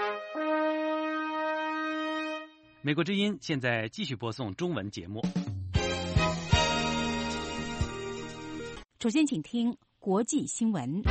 美国之音现在继续播送中文节目。 首先请听国际新闻。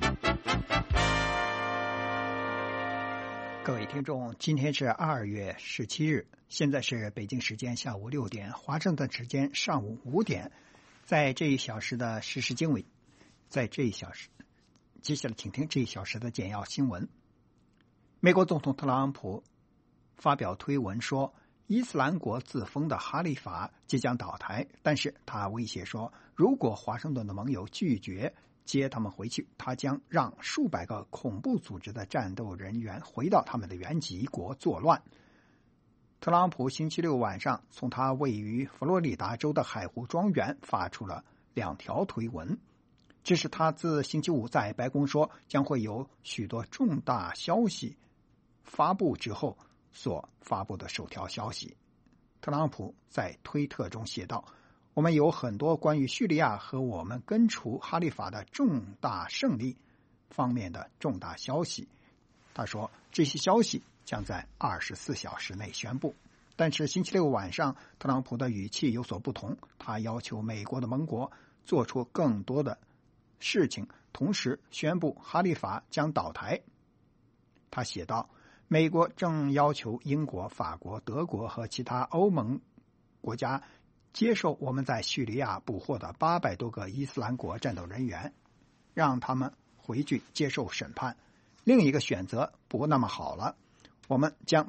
各位听众，今天是2月17日，现在是北京时间下午6点，华盛顿时间上午5点。在这一小时的时事经纬，在这一小时，接下来请听这一小时的简要新闻。美国总统特朗普发表推文说，伊斯兰国自封的哈里法即将倒台，但是他威胁说，如果华盛顿的盟友拒绝接他们回去，他将让数百个恐怖组织的战斗人员回到他们的原籍国作乱。特朗普星期六晚上从他位于佛罗里达州的海湖庄园发出了2条推文，这是他自星期五在白宫说将会有许多重大消息发布之后所发布的首条消息。特朗普在推特中写道，我们有很多关于叙利亚和我们根除哈里法的重大胜利方面的重大消息。他说，这些消息将在24小时内宣布。但是星期六晚上，特朗普的语气有所不同，他要求美国的盟国做出更多的事情，同时宣布哈里法将倒台。他写道，美国正要求英国、法国、德国和其他欧盟国家接受我们在叙利亚捕获的800多个伊斯兰国战斗人员，让他们回去接受审判。另一个选择不那么好了，我们将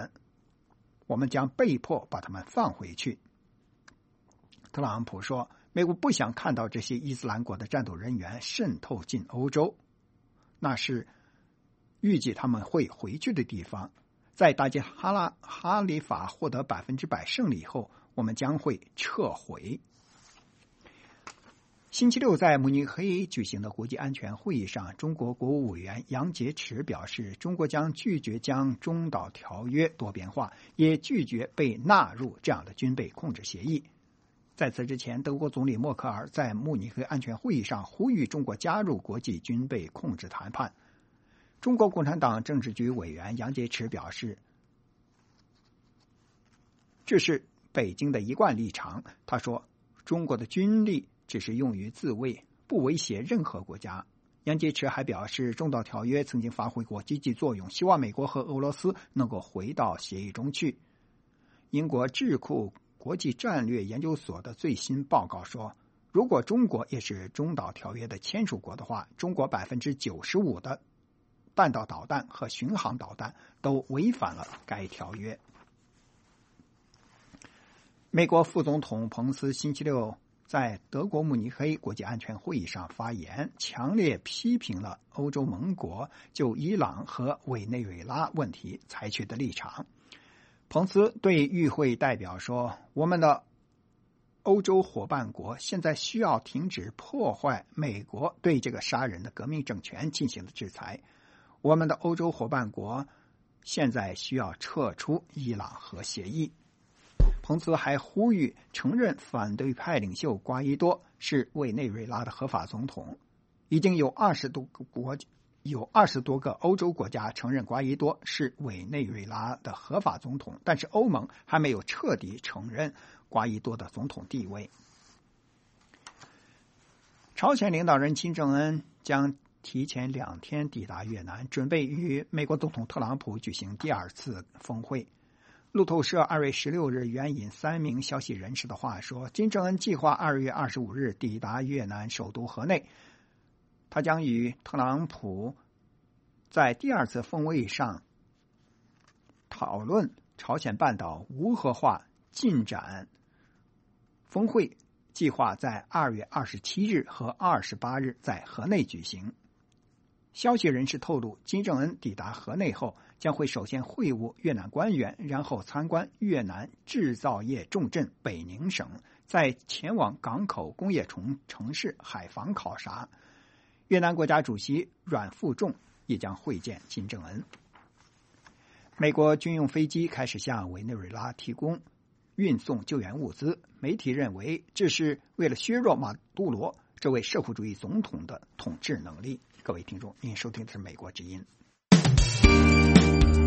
被迫把他们放回去。特朗普说，美国不想看到这些伊斯兰国的战斗人员渗透进欧洲，那是预计他们会回去的地方。在打击哈里法获得100%胜利以后，我们将会撤回。星期六在慕尼黑举行的国际安全会议上，中国国务委员杨洁篪表示，中国将拒绝将中导条约多边化，也拒绝被纳入这样的军备控制协议。在此之前，德国总理默克尔在慕尼黑安全会议上呼吁中国加入国际军备控制谈判。中国共产党政治局委员杨洁篪表示，这是北京的一贯立场。他说，中国的军力只是用于自卫，不威胁任何国家。杨洁篪还表示，中导条约曾经发挥过积极作用，希望美国和俄罗斯能够回到协议中去。英国智库国际战略研究所的最新报告说，如果中国也是中导条约的签署国的话，中国95%的弹道导弹和巡航导弹都违反了该条约。美国副总统彭斯星期六在德国慕尼黑国际安全会议上发言，强烈批评了欧洲盟国就伊朗和委内瑞拉问题采取的立场。彭斯对与会代表说，我们的欧洲伙伴国现在需要停止破坏美国对这个杀人的革命政权进行的制裁，我们的欧洲伙伴国现在需要撤出伊朗核协议。彭斯还呼吁承认反对派领袖瓜伊多是委内瑞拉的合法总统。已经有20多个欧洲国家承认瓜伊多是委内瑞拉的合法总统，但是欧盟还没有彻底承认瓜伊多的总统地位。朝鲜领导人金正恩将提前2天抵达越南，准备与美国总统特朗普举行第2次峰会。路透社2月16日援引3名消息人士的话说，金正恩计划2月25日抵达越南首都河内，他将与特朗普在第2次峰会上讨论朝鲜半岛无核化进展。峰会计划在2月27日和28日在河内举行。消息人士透露，金正恩抵达河内后，将会首先会晤越南官员，然后参观越南制造业重镇北宁省，再前往港口工业城市海防考察。越南国家主席阮富仲也将会见金正恩。美国军用飞机开始向委内瑞拉提供运送救援物资，媒体认为这是为了削弱马杜罗这位社会主义总统的统治能力。各位听众，您收听的是美国之音。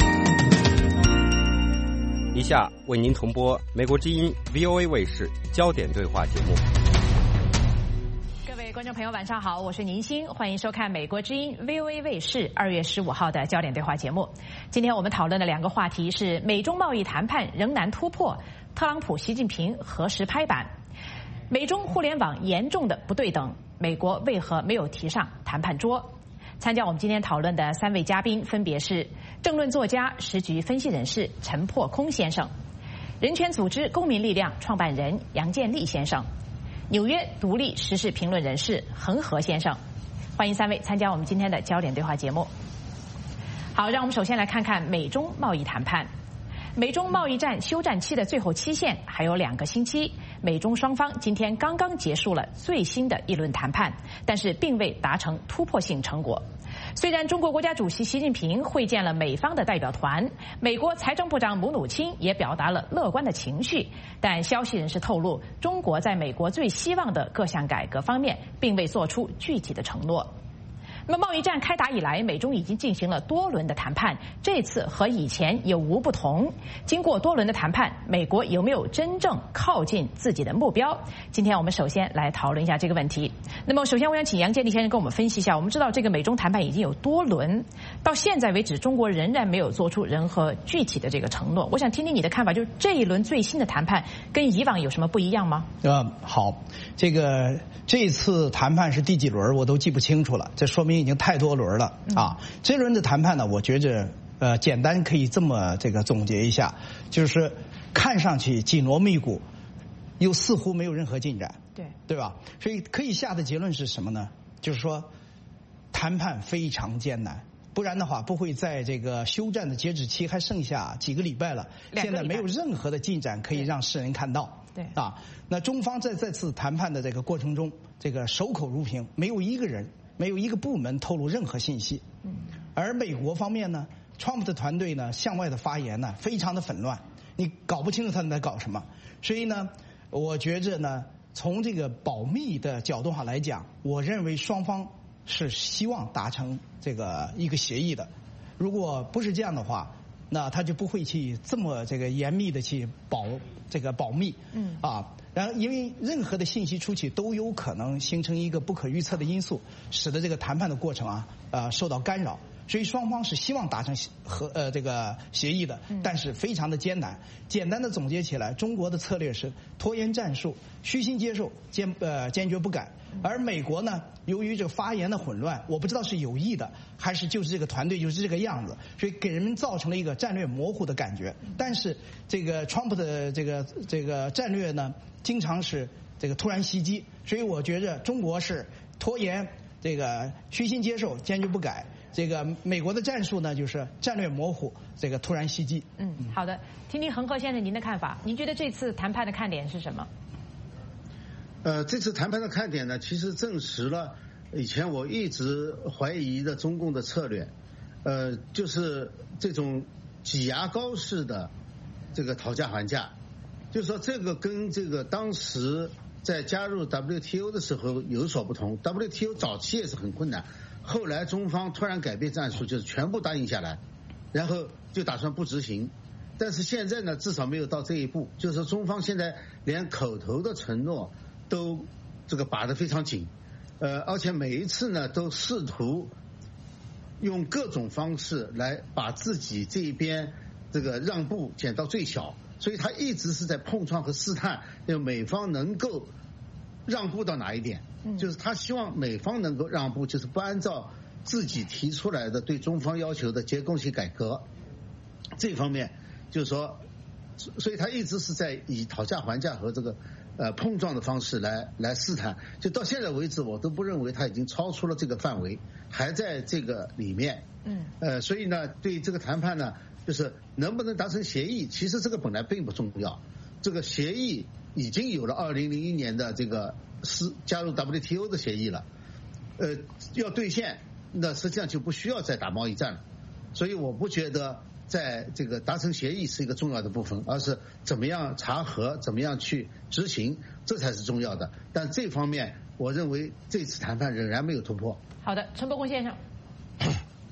下为您重播美国之音 VOA 卫视焦点对话节目。 各位观众朋友晚上好，我是宁欣，欢迎收看美国之音 VOA 卫视2月15号的焦点对话节目。今天我们讨论的两个话题是美中贸易谈判仍难突破，特朗普、习近平何时拍板？美中互联网严重的不对等，美国为何没有提上谈判桌？参加我们今天讨论的3位嘉宾分别是政论作家、时局分析人士陈破空先生，人权组织公民力量创办人杨建立先生，纽约独立时事评论人士恒河先生。欢迎3位参加我们今天的焦点对话节目。好，让我们首先来看看美中贸易谈判。美中贸易战休战期的最后期限还有2个星期，美中双方今天刚刚结束了最新的一轮谈判，但是并未达成突破性成果。虽然中国国家主席习近平会见了美方的代表团，美国财政部长姆努钦也表达了乐观的情绪，但消息人士透露，中国在美国最希望的各项改革方面并未做出具体的承诺。那么贸易战开打以来，美中已经进行了多轮的谈判，这次和以前有无不同？经过多轮的谈判，美国有没有真正靠近自己的目标？今天我们首先来讨论一下这个问题。那么首先我想请杨建立先生跟我们分析一下，我们知道这个美中谈判已经有多轮，到现在为止中国仍然没有做出任何具体的这个承诺。我想听听你的看法，就是这一轮最新的谈判跟以往有什么不一样吗？ 好，这次谈判是第几轮我都记不清楚了，这说明已经太多轮了啊。这轮的谈判呢，我觉着简单可以这么总结一下，就是看上去紧锣密鼓，又似乎没有任何进展，对吧？所以可以下的结论是什么呢？就是说谈判非常艰难，不然的话不会在这个休战的截止期还剩下几个礼拜了，现在没有任何的进展可以让世人看到。那中方在这次谈判的这个过程中，守口如瓶，没有一个人，没有一个部门透露任何信息。而美国方面呢，Trump 的团队呢向外的发言呢非常的纷乱，你搞不清楚他们在搞什么。所以呢，我觉着呢，从这个保密的角度上来讲，我认为双方是希望达成一个协议的。如果不是这样的话，那他就不会去这么严密的去保密。然后因为任何的信息出去都有可能形成一个不可预测的因素，使得这个谈判的过程受到干扰。所以双方是希望达成协议的，但是非常的艰难。简单的总结起来，中国的策略是拖延战术，虚心接受，坚决不改。而美国呢，由于发言的混乱，我不知道是有意的还是就是这个团队就是这个样子，所以给人们造成了一个战略模糊的感觉。但是Trump 的这个战略呢，经常是突然袭击，所以我觉着中国是拖延，虚心接受，坚决不改。美国的战术呢，就是战略模糊，突然袭击。 好的，听听恒河先生您的看法，您觉得这次谈判的看点是什么？ 这次谈判的看点呢，其实证实了以前我一直怀疑的中共的策略，就是这种挤牙膏式的讨价还价，就是说这个跟当时在加入 WTO 的时候有所不同。WTO 早期也是很困难，后来中方突然改变战术，就是全部答应下来，然后就打算不执行。但是现在呢，至少没有到这一步，就是说中方现在连口头的承诺都把得非常紧，而且每一次呢都试图用各种方式来把自己这一边让步减到最小，所以他一直是在碰撞和试探，美方能够让步到哪一点，就是他希望美方能够让步，就是不按照自己提出来的对中方要求的结构性改革这方面，就是说，所以他一直是在以讨价还价和碰撞的方式来试探，就到现在为止，我都不认为他已经超出了这个范围，还在这个里面。所以呢，对这个谈判呢，就是能不能达成协议，其实这个本来并不重要。这个协议已经有了2001年的加入 WTO 的协议了，要兑现，那实际上就不需要再打贸易战了。所以我不觉得在达成协议是一个重要的部分，而是怎么样查核，怎么样去执行，这才是重要的。但这方面，我认为这次谈判仍然没有突破。 好的，陈伯公先生。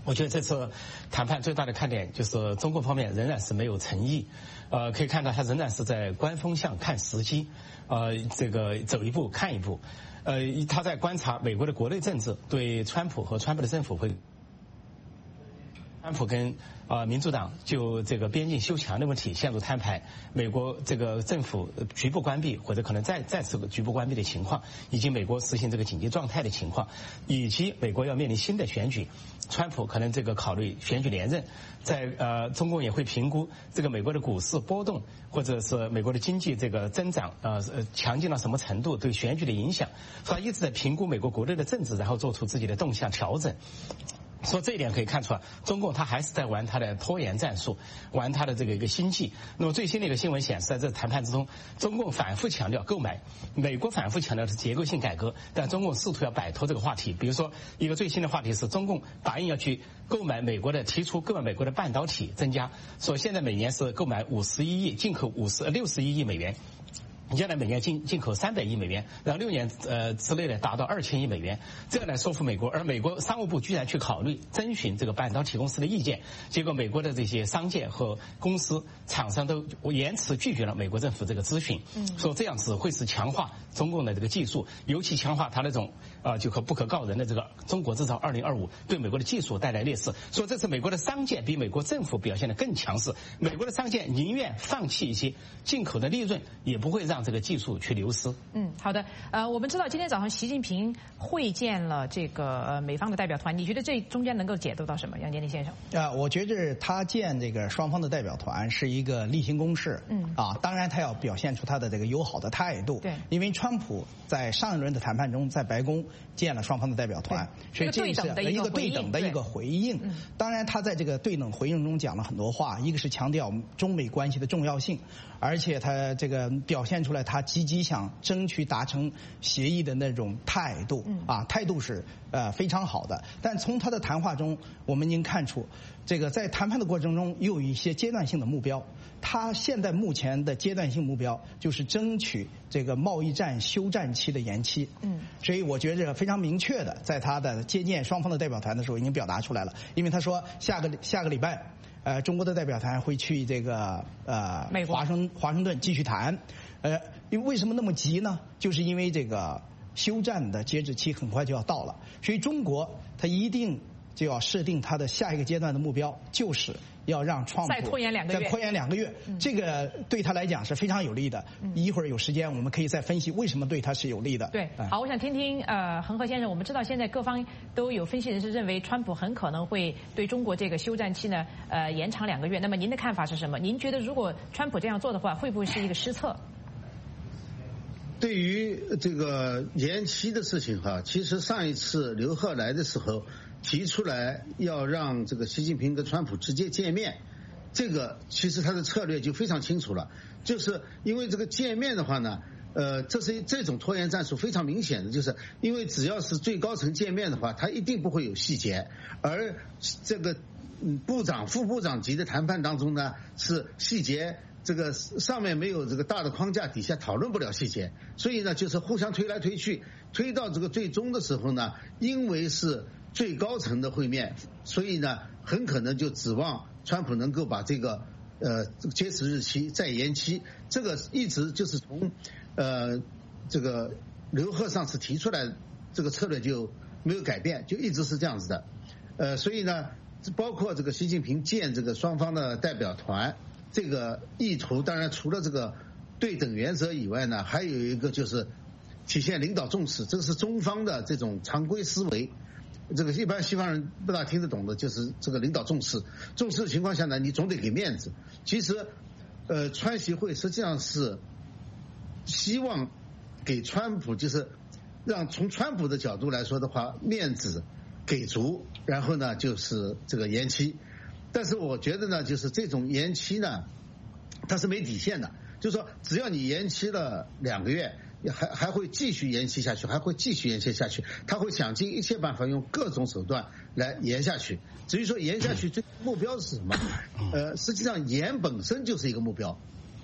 我觉得这次谈判最大的看点就是中共方面仍然是没有诚意，可以看到他仍然是在观风向看时机，这个走一步看一步，他在观察美国的国内政治对川普和川普的政府会。川普跟民主党就这个边境修墙的问题陷入摊牌，美国这个政府局部关闭或者可能再次局部关闭的情况，以及美国实行这个紧急状态的情况，以及美国要面临新的选举，川普可能这个考虑选举连任，在中共也会评估这个美国的股市波动或者是美国的经济这个增长强劲到什么程度对选举的影响，所以他一直在评估美国国内的政治，然后做出自己的动向调整。说这一点可以看出来，中共他还是在玩他的拖延战术，玩他的这个一个心计。那么最新的一个新闻显示，在这谈判之中，中共反复强调购买，美国反复强调的是结构性改革，但中共试图要摆脱这个话题。比如说，一个最新的话题是中共答应要去购买美国的，提出购买美国的半导体增加，说现在每年是购买51亿，进口61亿美元。将来每年进口300亿美元，然后6年之内呢达到2000亿美元，这样来说服美国。而美国商务部居然去考虑征询这个半导体公司的意见，结果美国的这些商界和公司厂商都严词拒绝了美国政府这个咨询，说这样只会是强化中共的这个技术，尤其强化它那种就不可告人的这个中国制造2025，对美国的技术带来劣势。说这次美国的商界比美国政府表现得更强势，美国的商界宁愿放弃一些进口的利润，也不会让这个技术去流失。 好的。我们知道今天早上习近平会见了这个美方的代表团，你觉得这中间能够解读到什么？杨洁篪先生。 我觉得他见这个双方的代表团是一个例行公事。当然他要表现出他的这个友好的态度。 对。 因为川普在上一轮的谈判中，在白宫见了双方的代表团，所以这是一个对等的一个回应。当然他在这个对等回应中讲了很多话，一个是强调中美关系的重要性，而且他这个表现出来他积极想争取达成协议的那种态度。态度是非常好的。但从他的谈话中，我们已经看出，这个在谈判的过程中又有一些阶段性的目标。他现在目前的阶段性目标就是争取这个贸易战休战期的延期。所以我觉得非常明确的，在他的接见双方的代表团的时候已经表达出来了。因为他说下个礼拜，中国的代表团会去这个华盛顿继续谈。因为为什么那么急呢？就是因为这个休战的截止期很快就要到了，所以中国他一定就要设定他的下一个阶段的目标，就是要让川普再拖延2个月。 这个对他来讲是非常有利的。一会儿有时间我们可以再分析为什么对他是有利的。 对，好，我想听听恒河先生，我们知道现在各方都有分析人士认为川普很可能会对中国这个休战期呢延长2个月，那么您的看法是什么？您觉得如果川普这样做的话，会不会是一个失策？ 对于这个延期的事情其实上一次刘鹤来的时候提出来要让这个习近平跟川普直接见面，这个其实他的策略就非常清楚了，就是因为这个见面的话呢，这种拖延战术非常明显的，就是因为只要是最高层见面的话，他一定不会有细节，而这个部长、副部长级的谈判当中呢，是细节。这个上面没有这个大的框架，底下讨论不了细节，所以呢就是互相推来推去，推到这个最终的时候呢，因为是最高层的会面，所以呢很可能就指望川普能够把这个截止日期再延期，这个一直就是从这个刘鹤上次提出来这个策略就没有改变，就一直是这样子的。所以呢包括这个习近平见这个双方的代表团，这个意图当然除了这个对等原则以外呢，还有一个就是体现领导重视，这是中方的这种常规思维，这个一般西方人不大听得懂的，就是这个领导重视的情况下呢，你总得给面子。其实川习会实际上是希望给川普，就是让从川普的角度来说的话，面子给足，然后呢就是这个延期。但是我觉得呢，就是这种延期呢，它是没底线的，就是说只要你延期了2个月，还会继续延期下去，他会想尽一切办法，用各种手段来延下去。至于说延下去最目标是什么？实际上延本身就是一个目标，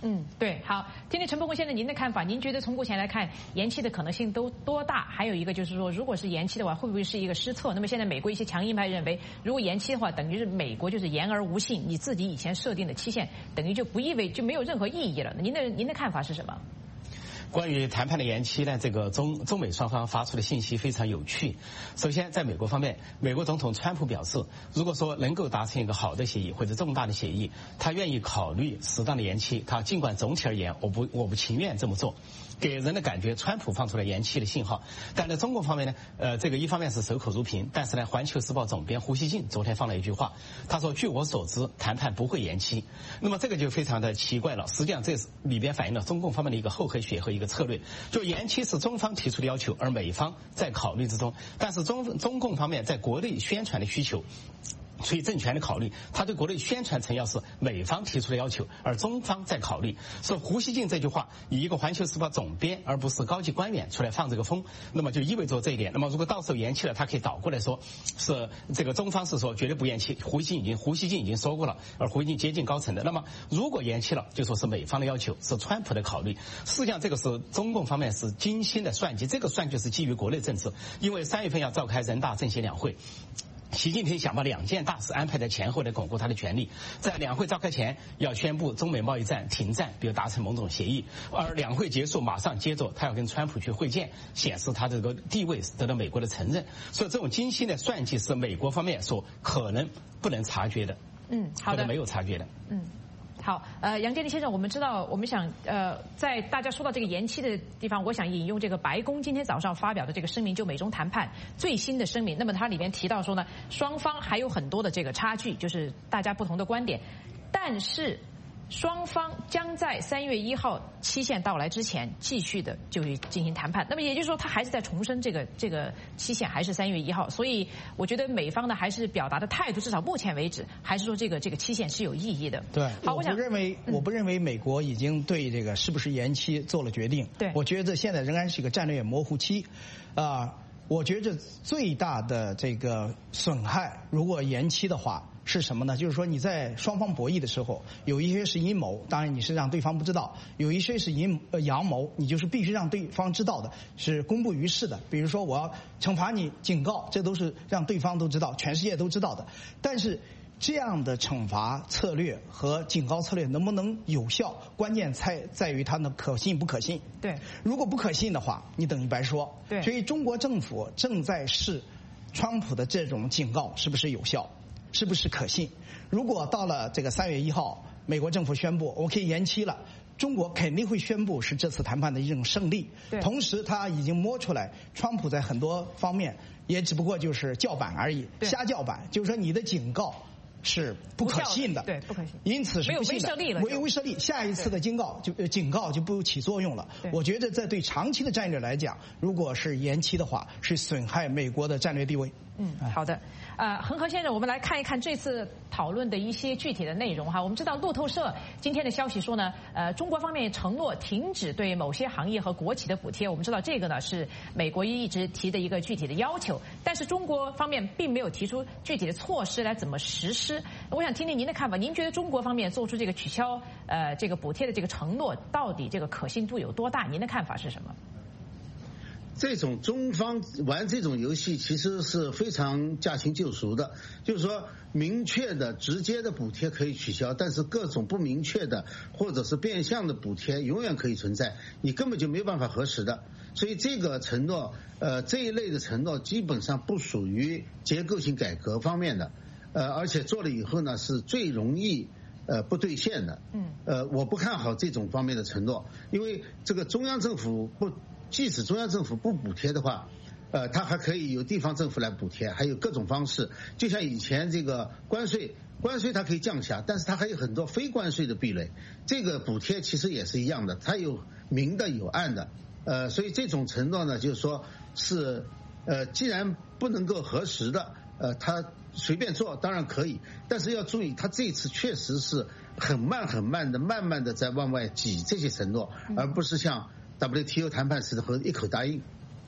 对，好，听听陈伯宏先生您的看法，您觉得从目前来看，延期的可能性都多大？还有一个就是说，如果是延期的话，会不会是一个失策？那么现在美国一些强硬派认为，如果延期的话，等于是美国就是言而无信，你自己以前设定的期限，等于就没有任何意义了。您的看法是什么？ 关于谈判的延期呢，这个中美双方发出的信息非常有趣。首先，在美国方面，美国总统川普表示，如果说能够达成一个好的协议或者重大的协议，他愿意考虑适当的延期。他尽管总体而言，我不情愿这么做，给人的感觉川普放出了延期的信号。但在中国方面呢，这个一方面是守口如瓶，但是呢，《环球时报》总编胡锡进昨天放了一句话，他说：“据我所知，谈判不会延期。”那么这个就非常的奇怪了。实际上，这里边反映了中共方面的一个厚黑学和一个策略，就延期是中方提出的要求，而美方在考虑之中。但是中共方面在国内宣传的需求，出于政权的考虑，他对国内宣传成要是美方提出的要求，而中方在考虑。所以胡锡进这句话以一个《环球时报》总编而不是高级官员出来放这个风，那么就意味着这一点。那么如果到时候延期了，他可以倒过来说是这个中方是说绝对不延期，胡锡进已经说过了，而胡锡进接近高层的。那么如果延期了，就说是美方的要求，是川普的考虑。实际上这个是中共方面是精心的算计，这个算计是基于国内政治，因为3月份要召开人大政协两会。习近平想把2件大事安排在前后来巩固他的权力，在两会召开前要宣布中美贸易战停战，比如达成某种协议，而两会结束马上接着他要跟川普去会见，显示他这个地位得到美国的承认。所以这种精心的算计是美国方面所可能不能察觉的， 好的， 或者没有察觉的。 好，杨建立先生，我们知道，我们想，在大家说到这个延期的地方，我想引用这个白宫今天早上发表的这个声明，就美中谈判最新的声明。那么它里面提到说呢，双方还有很多的这个差距，就是大家不同的观点，但是双方将在3月1号期限到来之前继续的就进行谈判。那么也就是说，他还是在重申这个期限还是3月1号。所以我觉得美方呢还是表达的态度，至少目前为止还是说这个期限是有意义的。 对， 好， 我不认为美国已经对这个是不是延期做了决定。 对， 我觉得现在仍然是一个战略模糊期，我觉得最大的这个损害，如果延期的话。是什么呢？就是说你在双方博弈的时候，有一些是阴谋，当然你是让对方不知道；有一些是阳谋，你就是必须让对方知道的，是公布于世的。比如说我要惩罚你、警告，这都是让对方都知道、全世界都知道的。但是这样的惩罚策略和警告策略能不能有效，关键在于它的可信不可信。 对， 如果不可信的话，你等于白说。 对， 所以中国政府正在试川普的这种警告是不是有效。是不是可信？如果到了这个3月1号，美国政府宣布我可以延期了，中国肯定会宣布是这次谈判的一种胜利。同时，他已经摸出来，川普在很多方面也只不过就是叫板而已，瞎叫板，就是说你的警告是不可信的， 对，不可信， 因此是不信的， 没有威慑力了， 下一次的警告就不起作用了。我觉得在对长期的战略来讲，如果是延期的话，是损害美国的战略地位。 好的，恒河先生，我们来看一看这次讨论的一些具体的内容哈。我们知道路透社今天的消息说呢，中国方面承诺停止对某些行业和国企的补贴。我们知道这个呢是美国一直提的一个具体的要求，但是中国方面并没有提出具体的措施来怎么实施。我想听听您的看法，您觉得中国方面做出这个取消这个补贴的这个承诺，到底这个可信度有多大？您的看法是什么？ 这种中方玩这种游戏其实是非常驾轻就熟的，就是说明确的直接的补贴可以取消，但是各种不明确的或者是变相的补贴永远可以存在，你根本就没办法核实的。所以这个承诺这一类的承诺基本上不属于结构性改革方面的，而且做了以后呢是最容易不兑现的。我不看好这种方面的承诺，因为这个中央政府即使中央政府不补贴的话，它还可以由地方政府来补贴，还有各种方式。就像以前这个关税它可以降下，但是它还有很多非关税的壁垒。这个补贴其实也是一样的，它有明的有暗的。所以这种承诺呢，就是说是既然不能够核实的，它随便做当然可以，但是要注意，它这次确实是很慢慢的在往外挤这些承诺，而不是像WTO 谈判时的和一口答应。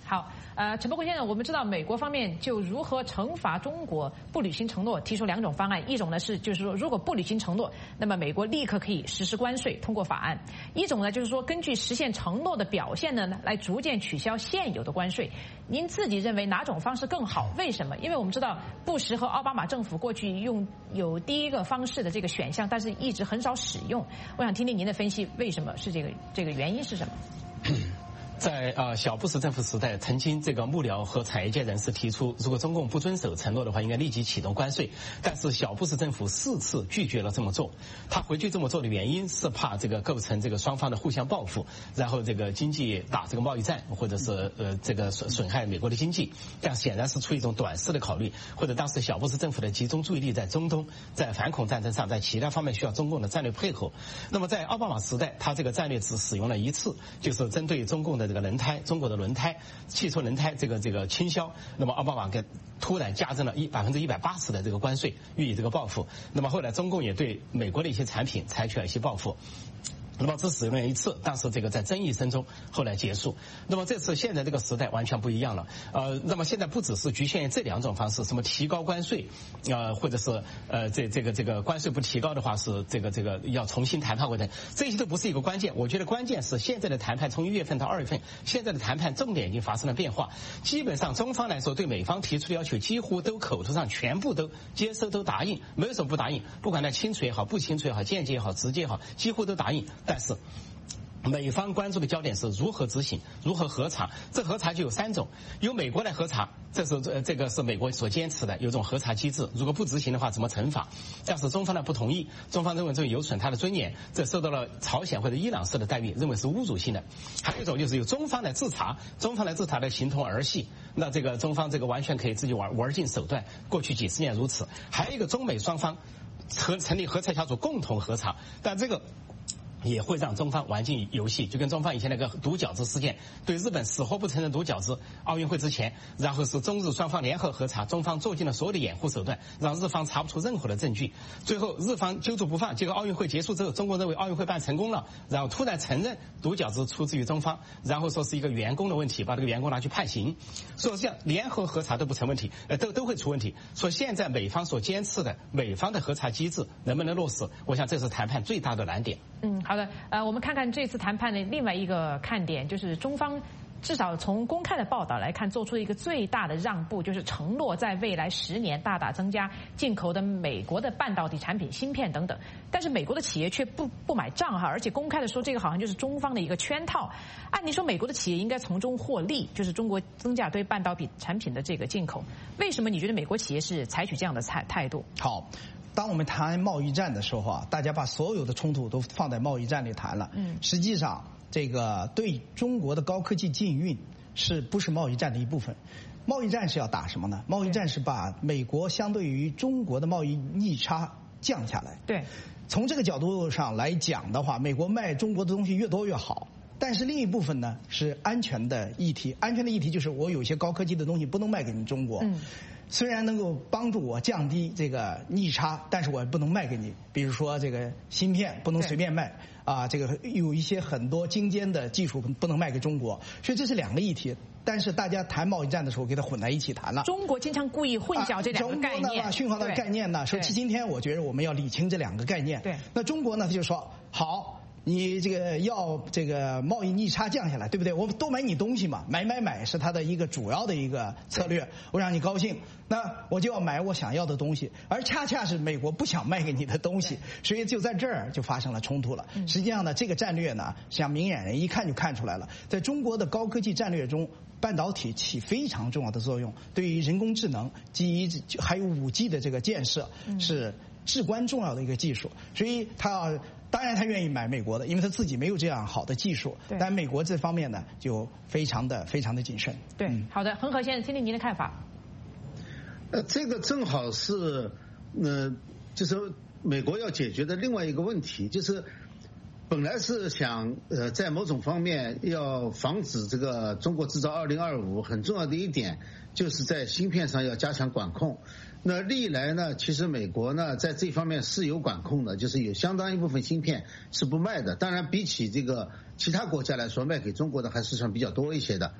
好，陈伯坤先生，我们知道美国方面就如何惩罚中国不履行承诺，提出2种方案。一种呢就是说，如果不履行承诺，那么美国立刻可以实施关税，通过法案；一种呢就是说，根据实现承诺的表现呢，来逐渐取消现有的关税。您自己认为哪种方式更好？为什么？因为我们知道布什和奥巴马政府过去有第一个方式的这个选项，但是一直很少使用。我想听听您的分析，为什么是这个原因是什么？ 在小布什政府时代，曾经这个幕僚和产业界人士提出，如果中共不遵守承诺的话，应该立即启动关税。但是小布什政府4次拒绝了这么做。他回去这么做的原因是怕这个构成这个双方的互相报复，然后这个经济打这个贸易战，或者是这个损害美国的经济。但显然是出于一种短视的考虑，或者当时小布什政府的集中注意力在中东，在反恐战争上，在其他方面需要中共的战略配合。那么在奥巴马时代，他这个战略只使用了1次，就是针对中共的这个轮胎，中国的轮胎，汽车轮胎这个倾销，那么奥巴马给突然加征了180%的这个关税，予以这个报复。那么后来中共也对美国的一些产品采取了一些报复。那么只使用了1次，但是这个在争议声中后来结束。那么这次现在这个时代完全不一样了。那么现在不只是局限于这2种方式，什么提高关税，或者是这个关税不提高的话是这个要重新谈判过程，这些都不是一个关键。我觉得关键是现在的谈判从1月份到2月份，现在的谈判重点已经发生了变化。基本上中方来说对美方提出的要求几乎都口头上全部都接受都答应，没有什么不答应，不管它清楚也好，不清楚也好，间接也好，直接也好，几乎都答应。但是美方关注的焦点是如何执行，如何核查。这核查就有3种，由美国来核查，这个是美国所坚持的，有种核查机制。如果不执行的话，怎么惩罚？但是中方呢不同意，中方认为这有损他的尊严，这受到了朝鲜或者伊朗式的待遇，认为是侮辱性的。还有一种就是由中方来制裁，中方来制裁的形同儿戏，那这个中方这个完全可以自己玩尽手段，过去几十年如此。还有一个中美双方成立核查小组共同核查，但这个也会让中方玩进游戏，就跟中方以前那个毒饺子事件，对日本死活不承认毒饺子，奥运会之前，然后是中日双方联合核查，中方做尽了所有的掩护手段，让日方查不出任何的证据，最后日方揪住不放，结果奥运会结束之后，中国认为奥运会办成功了，然后突然承认毒饺子出自于中方，然后说是一个员工的问题，把这个员工拿去判刑，说这样联合核查都不成问题，都会出问题。说现在美方所坚持的美方的核查机制能不能落实，我想这是谈判最大的难点。 好的，我们看看这次谈判的另外一个看点，就是中方至少从公开的报道来看，做出一个最大的让步，就是承诺在未来10年大大增加进口的美国的半导体产品、芯片等等。但是美国的企业却不买账哈，而且公开的说这个好像就是中方的一个圈套。按理说美国的企业应该从中获利，就是中国增加对半导体产品的这个进口。为什么你觉得美国企业是采取这样的态度？ 好。当我们谈贸易战的时候啊，大家把所有的冲突都放在贸易战里谈了。实际上，这个对中国的高科技禁运不是贸易战的一部分？贸易战是要打什么呢？贸易战是把美国相对于中国的贸易逆差降下来。 对， 从这个角度上来讲的话，美国卖中国的东西越多越好。但是另一部分呢是安全的议题，安全的议题就是我有些高科技的东西不能卖给你中国。虽然能够帮助我降低这个逆差，但是我不能卖给你。比如说这个芯片不能随便卖啊，这个有一些很多精尖的技术不能卖给中国，所以这是2个议题。但是大家谈贸易战的时候给它混在一起谈了。 中国经常故意混淆这2个概念， 中国呢，概念呢，说今天我觉得我们要理清这2个概念。 对， 那中国呢，他就说好。你这个要这个贸易逆差降下来，对不对？我多买你东西嘛，买是它的一个主要的一个策略。我让你高兴，那我就要买我想要的东西，而恰恰是美国不想卖给你的东西，所以就在这儿就发生了冲突了。实际上呢，这个战略呢，像明眼人一看就看出来了，在中国的高科技战略中，半导体起非常重要的作用，对于人工智能、还有5G 的这个建设是至关重要的一个技术，所以当然他愿意买美国的，因为他自己没有这样好的技术。但美国这方面呢，就非常的谨慎。 对，好的，恒河先生，听听您的看法。 这个正好是就是美国要解决的另外一个问题，就是本来是想在某种方面要防止这个中国制造2025，很重要的一点就是在芯片上要加强管控。那历来呢，其实美国呢在这方面是有管控的，就是有相当一部分芯片是不卖的。当然，比起这个其他国家来说，卖给中国的还是算比较多一些的。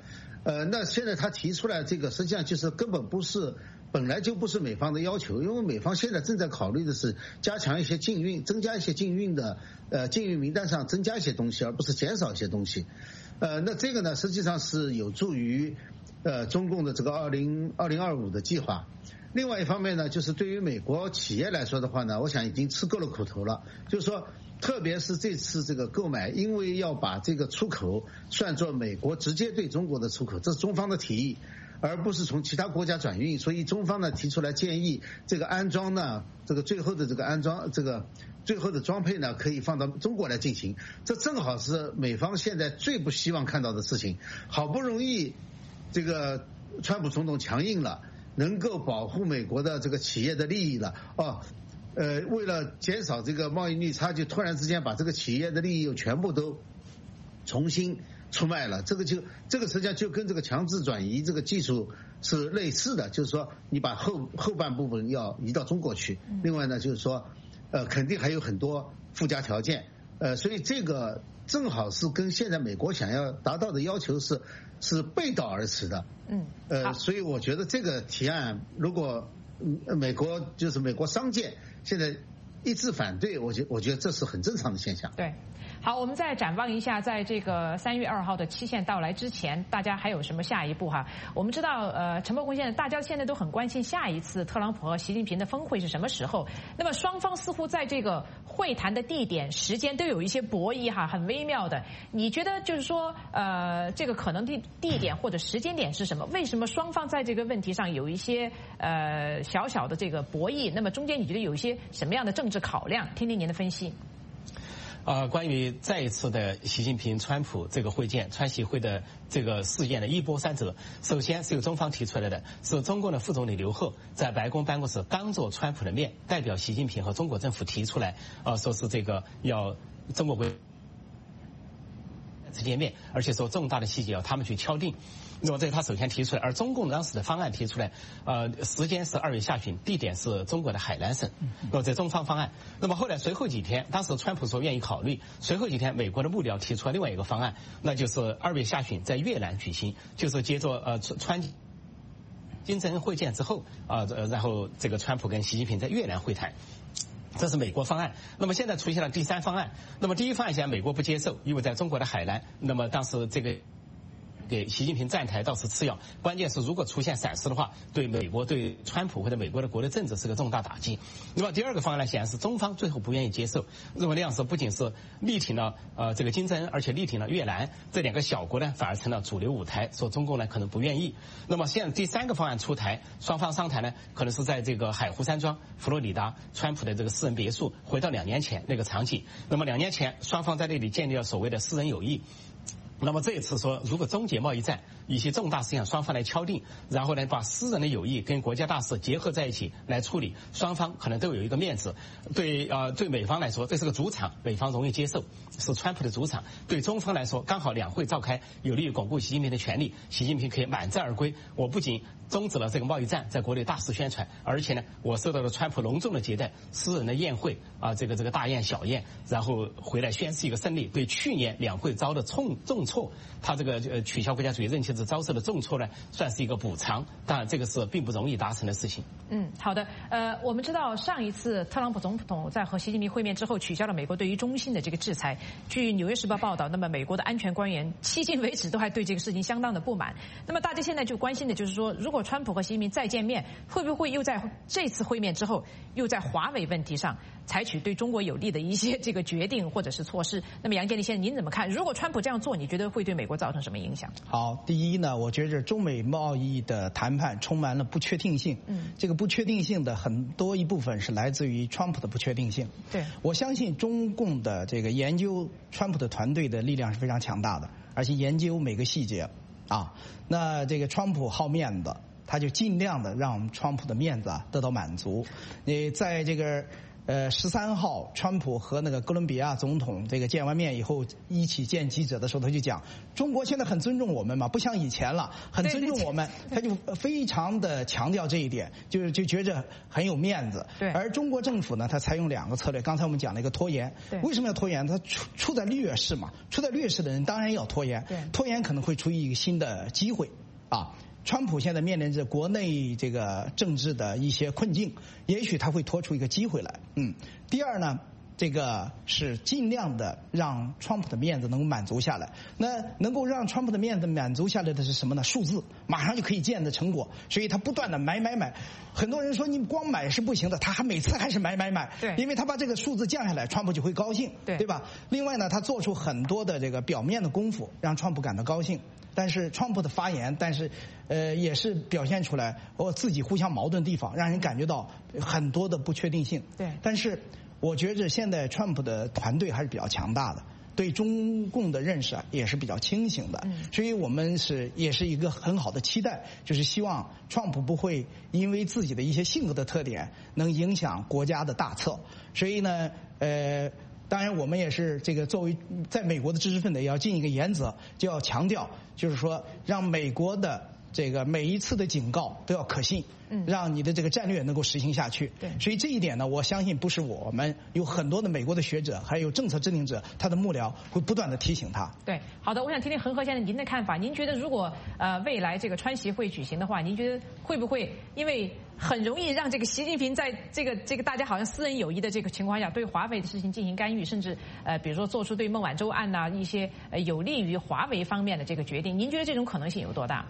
那现在他提出来这个，实际上就是根本本来就不是美方的要求，因为美方现在正在考虑的是加强一些禁运，增加一些禁运的禁运名单上增加一些东西，而不是减少一些东西。那这个呢，实际上是有助于中共的这个2025的计划。另外一方面呢，就是对于美国企业来说的话呢，我想已经吃够了苦头了，就是说，特别是这次这个购买，因为要把这个出口算作美国直接对中国的出口，这是中方的提议，而不是从其他国家转运，所以中方呢提出来建议，这个安装呢，这个最后的这个安装，这个最后的装配呢，可以放到中国来进行。这正好是美方现在最不希望看到的事情。好不容易，这个川普总统强硬了，能够保护美国的这个企业的利益了，为了减少这个贸易逆差距，突然之间把这个企业的利益又全部都重新出卖了，这个实际上就跟这个强制转移这个技术是类似的，就是说你把后半部分要移到中国去，另外呢就是说肯定还有很多附加条件，所以这个正好是跟现在美国想要达到的要求是背道而驰的。所以我觉得这个提案如果美国商界现在一致反对，我觉得这是很正常的现象。 对，好，我们再展望一下，在这个3月2号的期限到来之前，大家还有什么下一步哈？我们知道，陈伯公先生，大家现在都很关心下一次特朗普和习近平的峰会是什么时候。那么双方似乎在这个会谈的地点、时间都有一些博弈哈，很微妙的。你觉得就是说，这个可能地点或者时间点是什么？为什么双方在这个问题上有一些小小的这个博弈？那么中间你觉得有一些什么样的政治考量？听听您的分析。 关于再一次的习近平、川普这个会见，川习会的这个事件的一波三折，首先是由中方提出来的，是中共的副总理刘鹤在白宫办公室当着川普的面，代表习近平和中国政府提出来，说是这个要中国会见面，而且说重大的细节要他们去敲定。那么这是他首先提出来，而中共当时的方案提出来，时间是2月下旬，地点是中国的海南省。那么这中方方案，那么后来随后几天，当时川普说愿意考虑，随后几天美国的幕僚提出了另外一个方案，那就是2月下旬在越南举行，就是接着川金正恩会见之后然后这个川普跟习近平在越南会谈。这是美国方案。那么现在出现了第3方案。那么第一方案现在美国不接受，因为在中国的海南，那么当时这个给习近平站台倒是次要，关键是如果出现闪失的话，对美国、对川普或者美国的国内政治是个重大打击。那么第二个方案呢，显然是中方最后不愿意接受，认为那样是不仅是力挺了这个金正恩，而且力挺了越南，这2个小国呢反而成了主流舞台，说中共呢可能不愿意。那么现在第3个方案出台，双方商谈呢可能是在这个海湖山庄、佛罗里达川普的这个私人别墅，回到2年前那个场景。那么2年前双方在那里建立了所谓的私人友谊。那么这一次说，如果终结贸易战，一些重大事项双方来敲定，然后呢把私人的友谊跟国家大事结合在一起来处理，双方可能都有一个面子。对美方来说，这是个主场，美方容易接受，是川普的主场。对中方来说，刚好两会召开，有利于巩固习近平的权力，习近平可以满载而归。我不仅终止了这个贸易战，在国内大肆宣传，而且呢，我受到了川普隆重的接待，私人的宴会这个大宴小宴，然后回来宣示一个胜利。对去年两会遭的重挫，他这个取消国家主义任期制遭受的重挫呢，算是一个补偿。当然，这个是并不容易达成的事情。 好的。我们知道上一次特朗普总统在和习近平会面之后，取消了美国对于中兴的这个制裁。据《纽约时报》报道，那么美国的安全官员迄今为止都还对这个事情相当的不满。那么大家现在就关心的就是说，如果川普和习近平再见面，会不会又在这次会面之后，又在华为问题上采取对中国有利的一些这个决定或者是措施？那么杨建立先生，您怎么看？如果川普这样做，你觉得会对美国造成什么影响？ 好，第一呢，我觉着中美贸易的谈判充满了不确定性。这个不确定性的很多一部分是来自于川普的不确定性。 对， 我相信中共的这个研究川普的团队的力量是非常强大的，而且研究每个细节那这个川普好面子，他就尽量的让川普的面子得到满足。你在这个 13号，川普和那个哥伦比亚总统这个见完面以后，一起见记者的时候，他就讲，中国现在很尊重我们嘛，不像以前了，很尊重我们，他就非常的强调这一点，就觉着很有面子。 对。 而中国政府呢，他采用2个策略，刚才我们讲了一个拖延。 对。 为什么要拖延？他处在劣势嘛，处在劣势的人当然要拖延。 对。 拖延可能会出一个新的机会啊。川普现在面临着国内这个政治的一些困境，也许他会拖出一个机会来。第二呢，这个是尽量的让川普的面子能够满足下来。那能够让川普的面子满足下来的是什么呢？数字，马上就可以见的成果。所以他不断的买。很多人说你光买是不行的，他每次还是买。 对， 因为他把这个数字降下来，川普就会高兴，对吧？另外呢，他做出很多的这个表面的功夫，让川普感到高兴。但是川普的发言，也是表现出来自己互相矛盾的地方，让人感觉到很多的不确定性。 对， 但是我觉着现在川普的团队还是比较强大的，对中共的认识也是比较清醒的。所以我们也是一个很好的期待，就是希望川普不会因为自己的一些性格的特点能影响国家的大策。所以呢，当然，我们也是这个作为在美国的知识分子，也要尽一个原则，就要强调，就是说让美国的这个每一次的警告都要可信，让你的这个战略能够实行下去。 对， 所以这一点呢，我相信不是我们有很多的美国的学者，还有政策制定者，他的幕僚会不断的提醒他。 对，好的，我想听听恒河先生您的看法。您觉得如果未来这个川习会举行的话，您觉得会不会因为很容易让这个习近平在这个大家好像私人友谊的这个情况下，对华为的事情进行干预，甚至比如说做出对孟晚舟案呐一些有利于华为方面的这个决定？您觉得这种可能性有多大？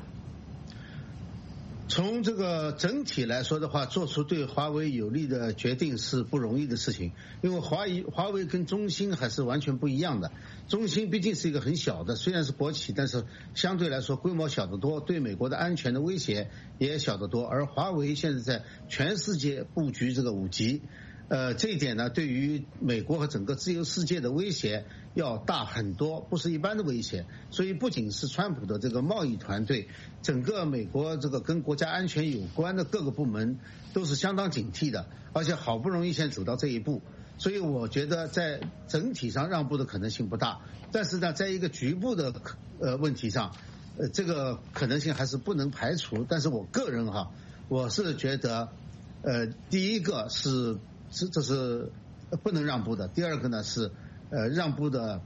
从这个整体来说的话，做出对华为有利的决定是不容易的事情，因为华为跟中兴还是完全不一样的。中兴毕竟是一个很小的，虽然是国企，但是相对来说规模小得多，对美国的安全的威胁也小得多。而华为现在在全世界布局这个5G，这一点呢，对于美国和整个自由世界的威胁要大很多，不是一般的威胁。所以不仅是川普的这个贸易团队，整个美国这个跟国家安全有关的各个部门都是相当警惕的，而且好不容易先走到这一步，所以我觉得在整体上让步的可能性不大。但是呢，在一个局部的问题上，这个可能性还是不能排除。但是我个人我是觉得，第一个是这是不能让步的，第二个呢是让步的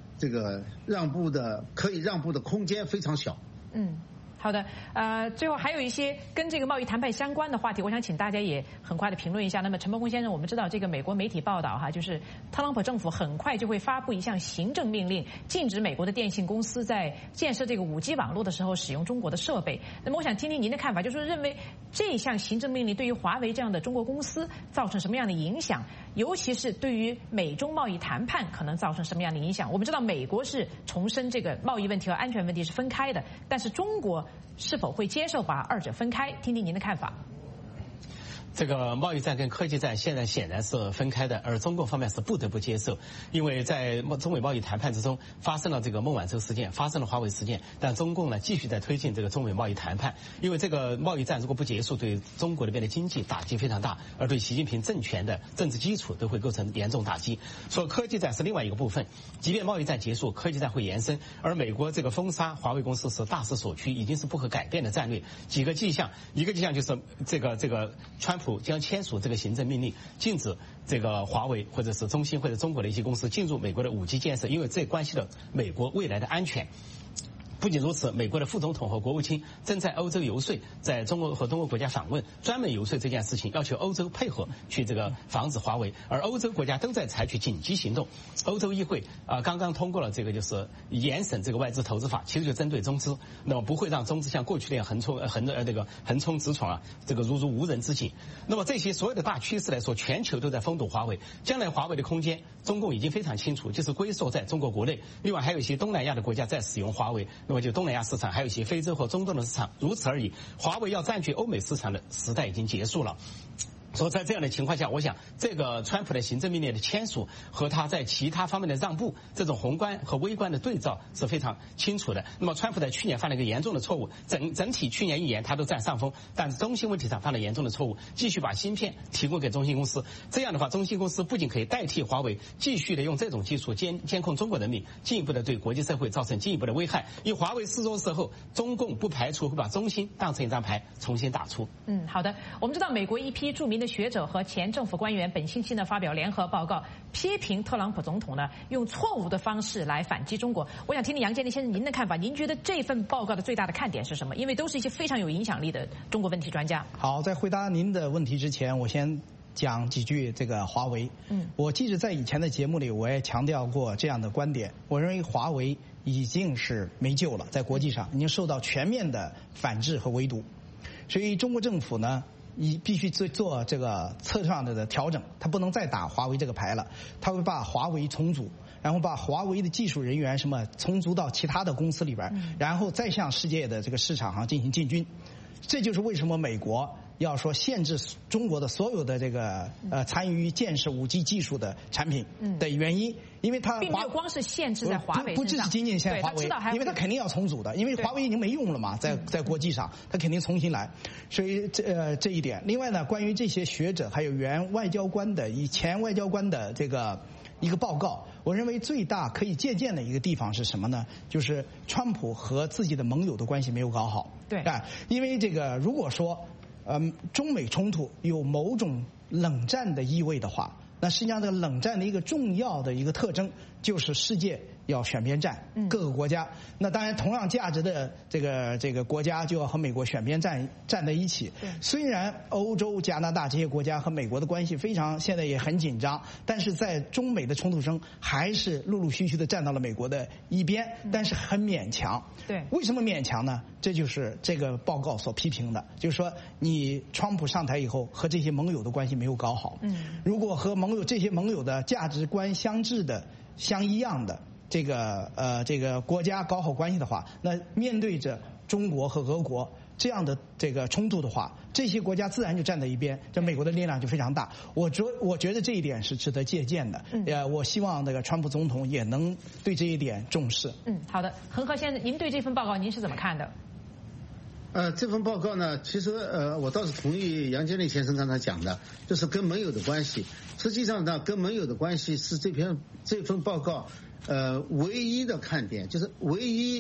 可以让步的空间非常小。 好的，最后还有一些跟这个贸易谈判相关的话题，我想请大家也很快的评论一下。那么陈伯公先生，我们知道这个美国媒体报道就是特朗普政府很快就会发布一项行政命令，禁止美国的电信公司在建设这个5G 网络的时候使用中国的设备。那么我想听听您的看法，就是认为这项行政命令对于华为这样的中国公司造成什么样的影响，尤其是对于美中贸易谈判可能造成什么样的影响？我们知道美国是重申这个贸易问题和安全问题是分开的，但是中国是否会接受把二者分开？听听您的看法。 这个贸易战跟科技战现在显然是分开的，而中共方面是不得不接受，因为在中美贸易谈判之中发生了这个孟晚舟事件，发生了华为事件，但中共呢继续在推进这个中美贸易谈判，因为这个贸易战如果不结束，对中国那边的经济打击非常大，而对习近平政权的政治基础都会构成严重打击。所以科技战是另外一个部分，即便贸易战结束，科技战会延伸，而美国这个封杀华为公司是大势所趋，已经是不可改变的战略。几个迹象，一个迹象就是这个川普将签署这个行政命令，禁止这个华为或者是中兴或者中国的一些公司进入美国的5G建设，因为这关系到美国未来的安全。不仅如此，美国的副总统和国务卿正在欧洲游说，在中国和东欧国家访问，专门游说这件事情，要求欧洲配合去这个防止华为。而欧洲国家都在采取紧急行动。欧洲议会刚刚通过了这个就是严审这个外资投资法，其实就针对中资，那么不会让中资像过去那样横冲直闯这个如无人之境。那么这些所有的大趋势来说，全球都在封堵华为。将来华为的空间，中共已经非常清楚，就是龟缩在中国国内，另外还有一些东南亚的国家在使用华为。那么就东南亚市场，还有一些非洲和中东的市场，如此而已。华为要占据欧美市场的时代已经结束了。 所以在这样的情况下，我想这个川普的行政命令的签署和他在其他方面的让步，这种宏观和微观的对照是非常清楚的。那么川普在去年犯了一个严重的错误，整体去年1年他都占上风，但是中芯问题上犯了严重的错误，继续把芯片提供给中芯公司。这样的话，中芯公司不仅可以代替华为，继续的用这种技术监控中国人民，进一步的对国际社会造成进一步的危害。因为华为失踪之后，中共不排除会把中芯当成一张牌重新打出。 好的。我们知道美国一批著名的学者和前政府官员本星期呢发表联合报告，批评特朗普总统呢用错误的方式来反击中国。我想听听杨建立先生您的看法，您觉得这份报告的最大的看点是什么？因为都是一些非常有影响力的中国问题专家。 好，在回答您的问题之前，我先讲几句这个华为。我记得在以前的节目里我也强调过这样的观点，我认为华为已经是没救了，在国际上已经受到全面的反制和围堵，所以中国政府呢必须做这个策略上的调整，他不能再打华为这个牌了，他会把华为重组，然后把华为的技术人员什么重组到其他的公司里边，然后再向世界的这个市场上进行进军。这就是为什么美国要说限制中国的所有的这个参与建设5G 技术的产品的原因，因为它并没有光是限制在华为身上， 不只是仅仅限华为，因为它肯定要重组的，因为华为已经没用了嘛，在国际上它肯定重新来，所以这一点。另外呢，关于这些学者还有前外交官的这个一个报告，我认为最大可以借鉴的一个地方是什么呢？就是川普和自己的盟友的关系没有搞好。 对， 因为这个如果说中美冲突有某种冷战的意味的话，那实际上这个冷战的一个重要的一个特征就是世界要选边站，各个国家。那当然同样价值的这个国家就要和美国选边站在一起。虽然欧洲、加拿大这些国家和美国的关系现在也很紧张，但是在中美的冲突中还是陆陆续续的站到了美国的一边，但是很勉强。 对， 为什么勉强呢？这就是这个报告所批评的，就是说你川普上台以后和这些盟友的关系没有搞好。如果和这些盟友的价值观相似的、相一样的这个国家搞好关系的话，那面对着中国和俄国这样的这个冲突的话，这些国家自然就站在一边，这美国的力量就非常大。我觉得这一点是值得借鉴的。我希望那个川普总统也能对这一点重视。 好的，恒河先生，您对这份报告您是怎么看的？ 这份报告呢，其实我倒是同意杨建立先生刚才讲的，就是跟盟友的关系。实际上呢，跟盟友的关系是这份报告唯一的看点，就是唯一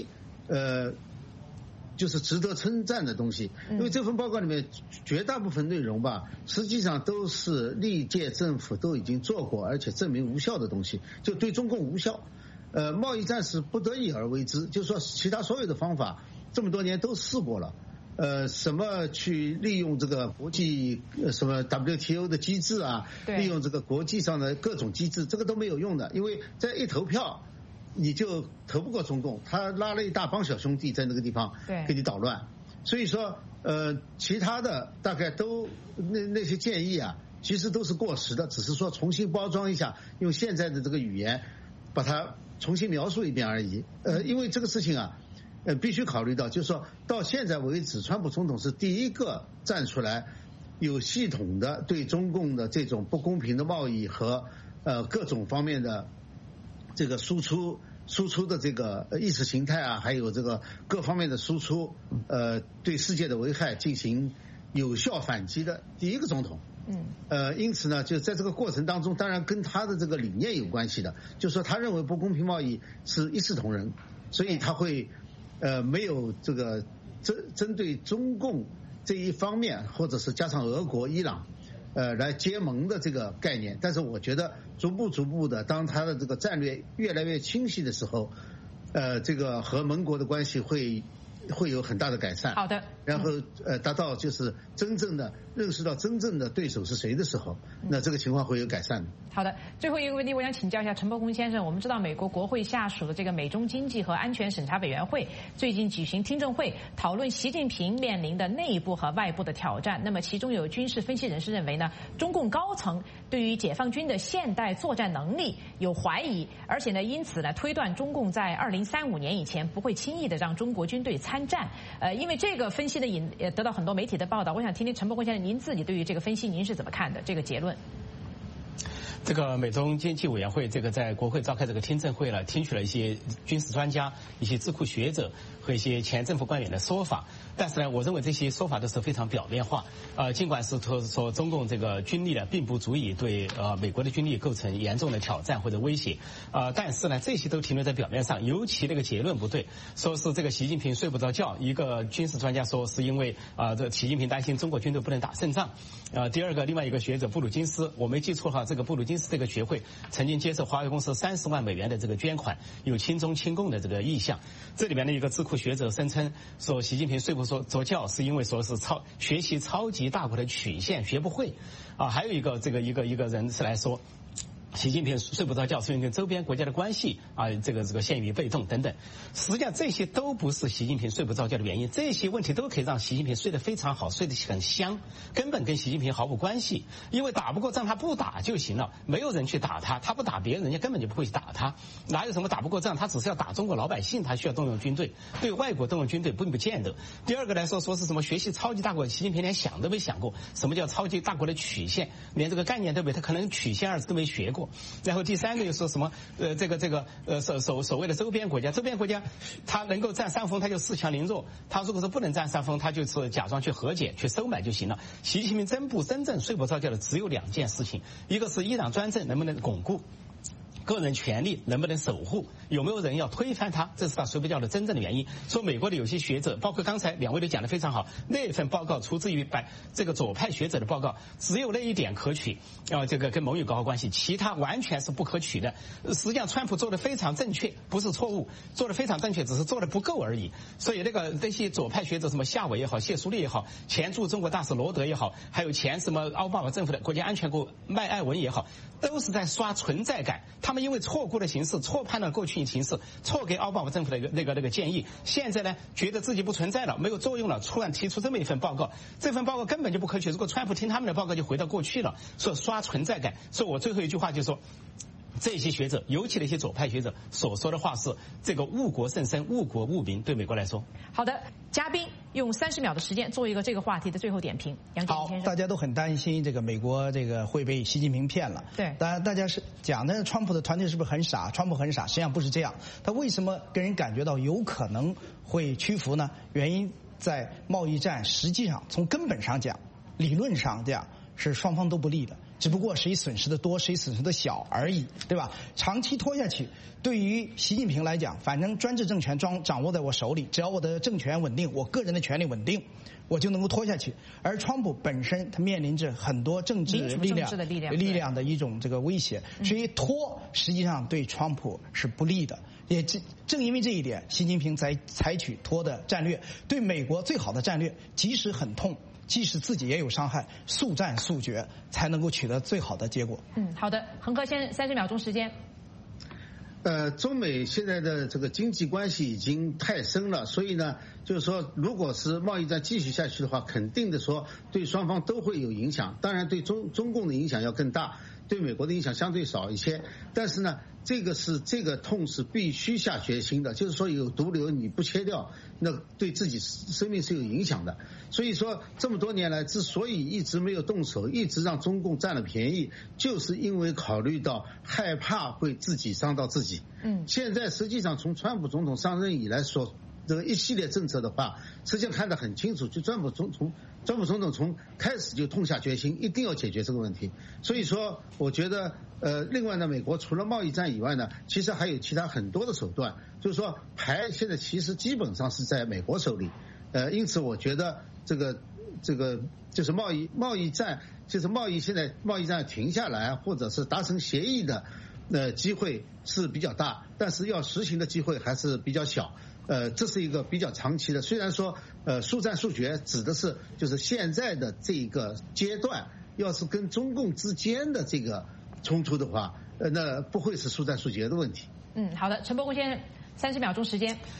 就是值得称赞的东西。因为这份报告里面绝大部分内容吧，实际上都是历届政府都已经做过而且证明无效的东西，就对中共无效。贸易战是不得已而为之，就是说其他所有的方法这么多年都试过了。什么去利用这个国际什么 WTO 的机制啊，利用这个国际上的各种机制，这个都没有用的，因为在一投票你就投不过中共，他拉了一大帮小兄弟在那个地方给你捣乱。所以说其他的大概都那些建议啊，其实都是过时的，只是说重新包装一下，用现在的这个语言把它重新描述一遍而已。因为这个事情啊必须考虑到，就是说到现在为止，川普总统是第一个站出来有系统的对中共的这种不公平的贸易和各种方面的这个输出的这个意识形态啊，还有这个各方面的输出对世界的危害进行有效反击的第一个总统。因此呢，就在这个过程当中，当然跟他的这个理念有关系的，就是说他认为不公平贸易是一视同仁，所以他会没有这个针对中共这一方面，或者是加上俄国、伊朗来结盟的这个概念。但是我觉得逐步的，当他的这个战略越来越清晰的时候，这个和盟国的关系会有很大的改善。 好的， 然后达到就是真正的认识到真正的对手是谁的时候，那这个情况会有改善的。 好的，最后一个问题，我想请教一下陈伯公先生。我们知道美国国会下属的这个美中经济和安全审查委员会最近举行听证会，讨论习近平面临的内部和外部的挑战。那么其中有军事分析人士认为呢，中共高层对于解放军的现代作战能力有怀疑，而且呢，因此呢，推断中共在2035年以前不会轻易的让中国军队参参战。因为这个分析的也得到很多媒体的报道，我想听听陈伯公先生您自己对于这个分析您是怎么看的？这个结论。 这个美中经济委员会这个在国会召开这个听证会了，听取了一些军事专家、一些智库学者和一些前政府官员的说法。但是呢，我认为这些说法都是非常表面化。尽管是说中共这个军力呢，并不足以对美国的军力构成严重的挑战或者威胁。但是呢，这些都停留在表面上。尤其那个结论不对，说是这个习近平睡不着觉。一个军事专家说是因为这习近平担心中国军队不能打胜仗。第二个，另外一个学者布鲁金斯，我没记错的话，这个布鲁金斯这个学会曾经接受华为公司30万美元的这个捐款，有亲中亲共的这个意向。这里面的一个智库学者声称说，习近平睡不着觉是因为说是学习超级大国的曲线学不会。还有一个一个人是来说，习近平睡不着觉是因为跟周边国家的关系这个陷于被动等等。实际上这些都不是习近平睡不着觉的原因，这些问题都可以让习近平睡得非常好，睡得很香，根本跟习近平毫无关系。因为打不过仗他不打就行了，没有人去打他，他不打别人，人家根本就不会去打他。哪有什么打不过仗，他只是要打中国老百姓，他需要动用军队，对外国动用军队并不见得。第二个来说是什么学习超级大国，习近平连想都没想过什么叫超级大国的曲线，连这个概念都没，他可能曲线2字都没学过。然后第三个又说什么所谓的周边国家他能够占上风他就恃强凌弱，他如果是不能占上风他就是假装去和解去收买就行了。习近平真正睡不着觉的只有2件事情，一个是一党专政能不能巩固，个人权利能不能守护，有没有人要推翻他，这是他睡不觉的真正的原因。说美国的有些学者，包括刚才2位都讲得非常好，那份报告出自于这个左派学者的报告，只有那一点可取，这个跟盟友搞好关系，其他完全是不可取的。实际上川普做得非常正确，不是错误，做得非常正确，只是做得不够而已。所以这些左派学者，什么夏伟也好，谢淑丽也好，前驻中国大使罗德也好，还有前什么奥巴马政府的国家安全顾麦艾文也好，都是在刷存在感。他们因为错估的形势，错判断过去形势，错给奥巴马政府的那个建议，现在呢觉得自己不存在了，没有作用了，突然提出这么一份报告，这份报告根本就不可取。如果川普听他们的报告，就回到过去了，说刷存在感。所以我最后一句话就说，这些学者，尤其那些左派学者所说的话是这个误国甚深，误国误民，对美国来说。 好的，嘉宾用30秒的时间做一个这个话题的最后点评。杨洁篪先生， 大家都很担心这个美国会被习近平骗了。 对， 当然大家是讲的川普的团队是不是很傻？川普很傻，实际上不是这样。他为什么给人感觉到有可能会屈服呢？原因在贸易战，实际上从根本上讲，理论上讲是双方都不利的。只不过谁损失的多，谁损失的小而已，对吧？长期拖下去，对于习近平来讲，反正专制政权掌握在我手里，只要我的政权稳定，我个人的权利稳定，我就能够拖下去。而川普本身他面临着很多政治力量的一种这个威胁，所以拖实际上对川普是不利的。也正因为这一点，习近平才采取拖的战略，对美国最好的战略，即使很痛，即使自己也有伤害，速战速决才能够取得最好的结果。 好的，恒河先生30秒钟时间。 中美现在的这个经济关系已经太深了，所以呢，就是说，如果是贸易战继续下去的话，肯定的说对双方都会有影响。当然，对中共的影响要更大，对美国的影响相对少一些。但是呢，这个痛是必须下决心的，就是说有毒瘤你不切掉，那对自己生命是有影响的。所以说这么多年来之所以一直没有动手，一直让中共占了便宜，就是因为考虑到害怕会自己伤到自己。现在实际上从川普总统上任以来所这个一系列政策的话，实际上看得很清楚，就川普总统从开始就痛下决心，一定要解决这个问题。所以说我觉得另外呢，美国除了贸易战以外呢，其实还有其他很多的手段，就是说牌现在其实基本上是在美国手里。因此我觉得这个就是贸易战，就是现在贸易战停下来或者是达成协议的机会是比较大，但是要实行的机会还是比较小。这是一个比较长期的，虽然说速战速决指的是就是现在的这个阶段，要是跟中共之间的这个冲突的话，那不会是速战速决的问题。 好的，陈伯公先生30秒钟时间。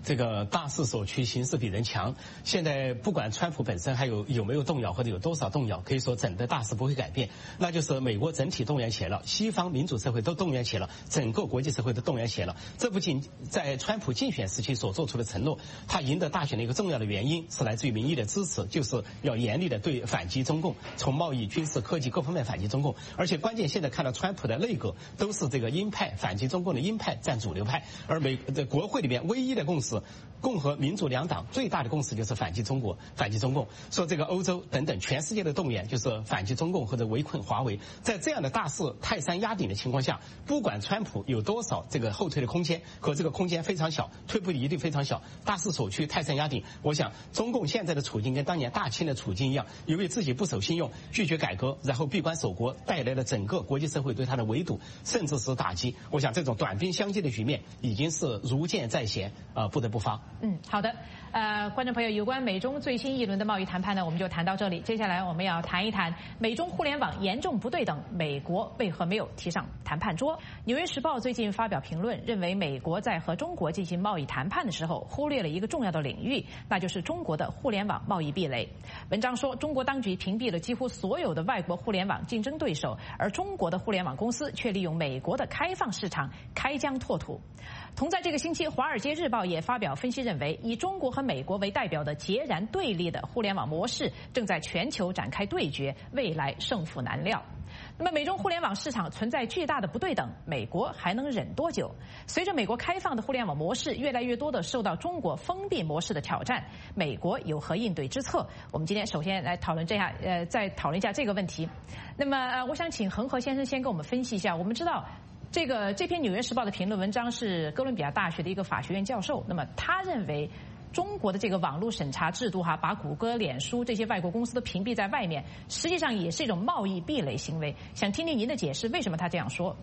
这个大势所趋，形势比人强。现在不管川普本身还有没有动摇或者有多少动摇，可以说整个大势不会改变，那就是美国整体动员起来了，西方民主社会都动员起来了，整个国际社会都动员起来了。这不仅在川普竞选时期所做出的承诺，他赢得大选的一个重要的原因是来自于民意的支持，就是要严厉的对反击中共，从贸易、军事、科技各方面反击中共。而且关键现在看到川普的内阁都是这个鹰派反击中共的鹰派占主流派，而国会里面唯一的共识，共和民主两党最大的共识就是反击中国、反击中共。说这个欧洲等等全世界的动员就是反击中共或者围困华为。在这样的大势泰山压顶的情况下，不管川普有多少这个后退的空间，可这个空间非常小，退步一定非常小。大势所趋，泰山压顶。我想中共现在的处境跟当年大清的处境一样，由于自己不守信用、拒绝改革，然后闭关锁国，带来了整个国际社会对他的围堵，甚至是打击。我想这种短兵相接的局面已经是如箭在弦，不得不发。 好的，观众朋友，有关美中最新一轮的贸易谈判呢，我们就谈到这里。接下来我们要谈一谈美中互联网严重不对等，美国为何没有提上谈判桌？《纽约时报》最近发表评论，认为美国在和中国进行贸易谈判的时候，忽略了一个重要的领域，那就是中国的互联网贸易壁垒。文章说，中国当局屏蔽了几乎所有的外国互联网竞争对手，而中国的互联网公司却利用美国的开放市场开疆拓土。同在这个星期，《华尔街日报》也发表分析，认为以中国和美国为代表的截然对立的互联网模式正在全球展开对决，未来胜负难料。那么美中互联网市场存在巨大的不对等，美国还能忍多久？随着美国开放的互联网模式越来越多的受到中国封闭模式的挑战，美国有何应对之策？我们今天首先来讨论再讨论一下这个问题。那么我想请恒河先生先跟我们分析一下。我们知道这篇《纽约时报》的评论文章是哥伦比亚大学的一个法学院教授，那么他认为中国的这个网络审查制度把谷歌、脸书这些外国公司都屏蔽在外面，实际上也是一种贸易壁垒行为。想听听您的解释，为什么他这样说？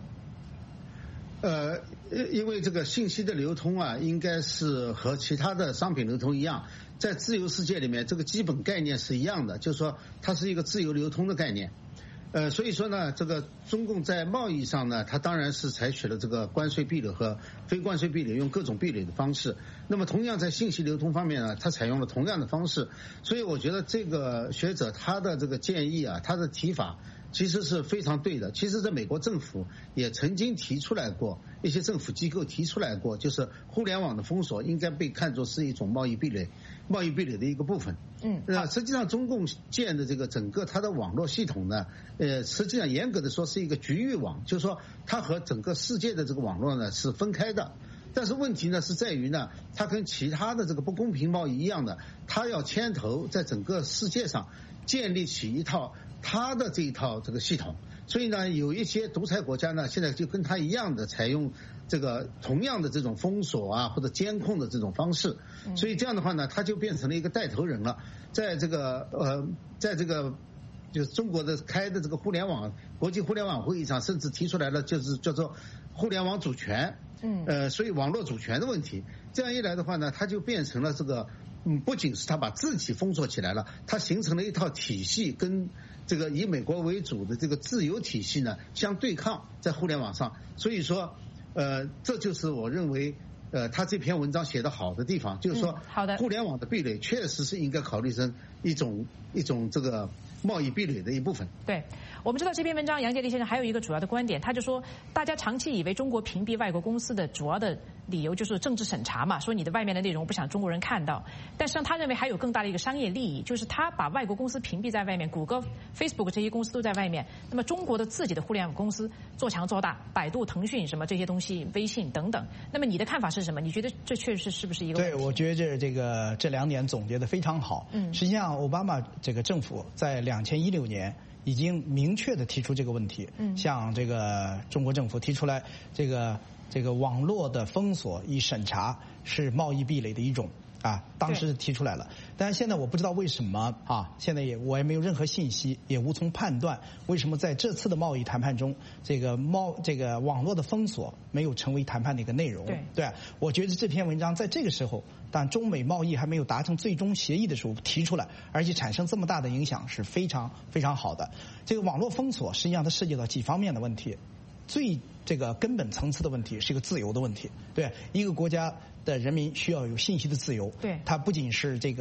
因为这个信息的流通应该是和其他的商品流通一样，在自由世界里面，这个基本概念是一样的，就是说它是一个自由流通的概念。所以说呢，这个中共在贸易上呢，它当然是采取了这个关税壁垒和非关税壁垒，用各种壁垒的方式。那么同样在信息流通方面呢，它采用了同样的方式。所以我觉得这个学者他的这个建议他的提法其实是非常对的。其实在美国政府也曾经提出来过，一些政府机构提出来过，就是互联网的封锁应该被看作是一种贸易壁垒的一个部分。实际上中共建的这个整个它的网络系统呢，实际上严格的说是一个局域网，就是说它和整个世界的这个网络呢是分开的。但是问题呢是在于呢，它跟其他的这个不公平贸易一样的，它要牵头在整个世界上建立起一套它的这一套这个系统。所以呢，有一些独裁国家呢，现在就跟它一样的采用这个同样的这种封锁或者监控的这种方式。所以这样的话呢，它就变成了一个带头人了。在这个就是中国的开的这个国际互联网会议上，甚至提出来了，就是叫做互联网主权。所以网络主权的问题，这样一来的话呢，它就变成了这个不仅是它把自己封锁起来了，它形成了一套体系，跟这个以美国为主的这个自由体系呢相对抗，在互联网上。所以说这就是我认为他这篇文章写得好的地方，就是说互联网的壁垒确实是应该考虑成一种这个贸易壁垒的一部分。 对，我们知道这篇文章杨洁篪先生还有一个主要的观点，他就说大家长期以为中国屏蔽外国公司的主要的理由就是政治审查嘛，说你的外面的内容不想中国人看到。但实际上他认为还有更大的一个商业利益，就是他把外国公司屏蔽在外面，谷歌、Facebook 这些公司都在外面，那么中国的自己的互联网公司做强做大，百度、腾讯什么这些东西，微信等等。那么你的看法是什么？你觉得这确实是不是一个问题？ 对，我觉得这2点总结的非常好。实际上奥巴马这个政府在2016年已经明确的提出这个问题，向这个中国政府提出来，这个网络的封锁与审查是贸易壁垒的一种当时提出来了。但是现在我不知道为什么现在我也没有任何信息，也无从判断为什么在这次的贸易谈判中，这个网络的封锁没有成为谈判的一个内容。对，我觉得这篇文章在这个时候，但中美贸易还没有达成最终协议的时候提出来，而且产生这么大的影响是非常非常好的。这个网络封锁实际上它涉及到几方面的问题。 最这个根本层次的问题是一个自由的问题。对，一个国家的人民需要有信息的自由。 对， 它不仅是对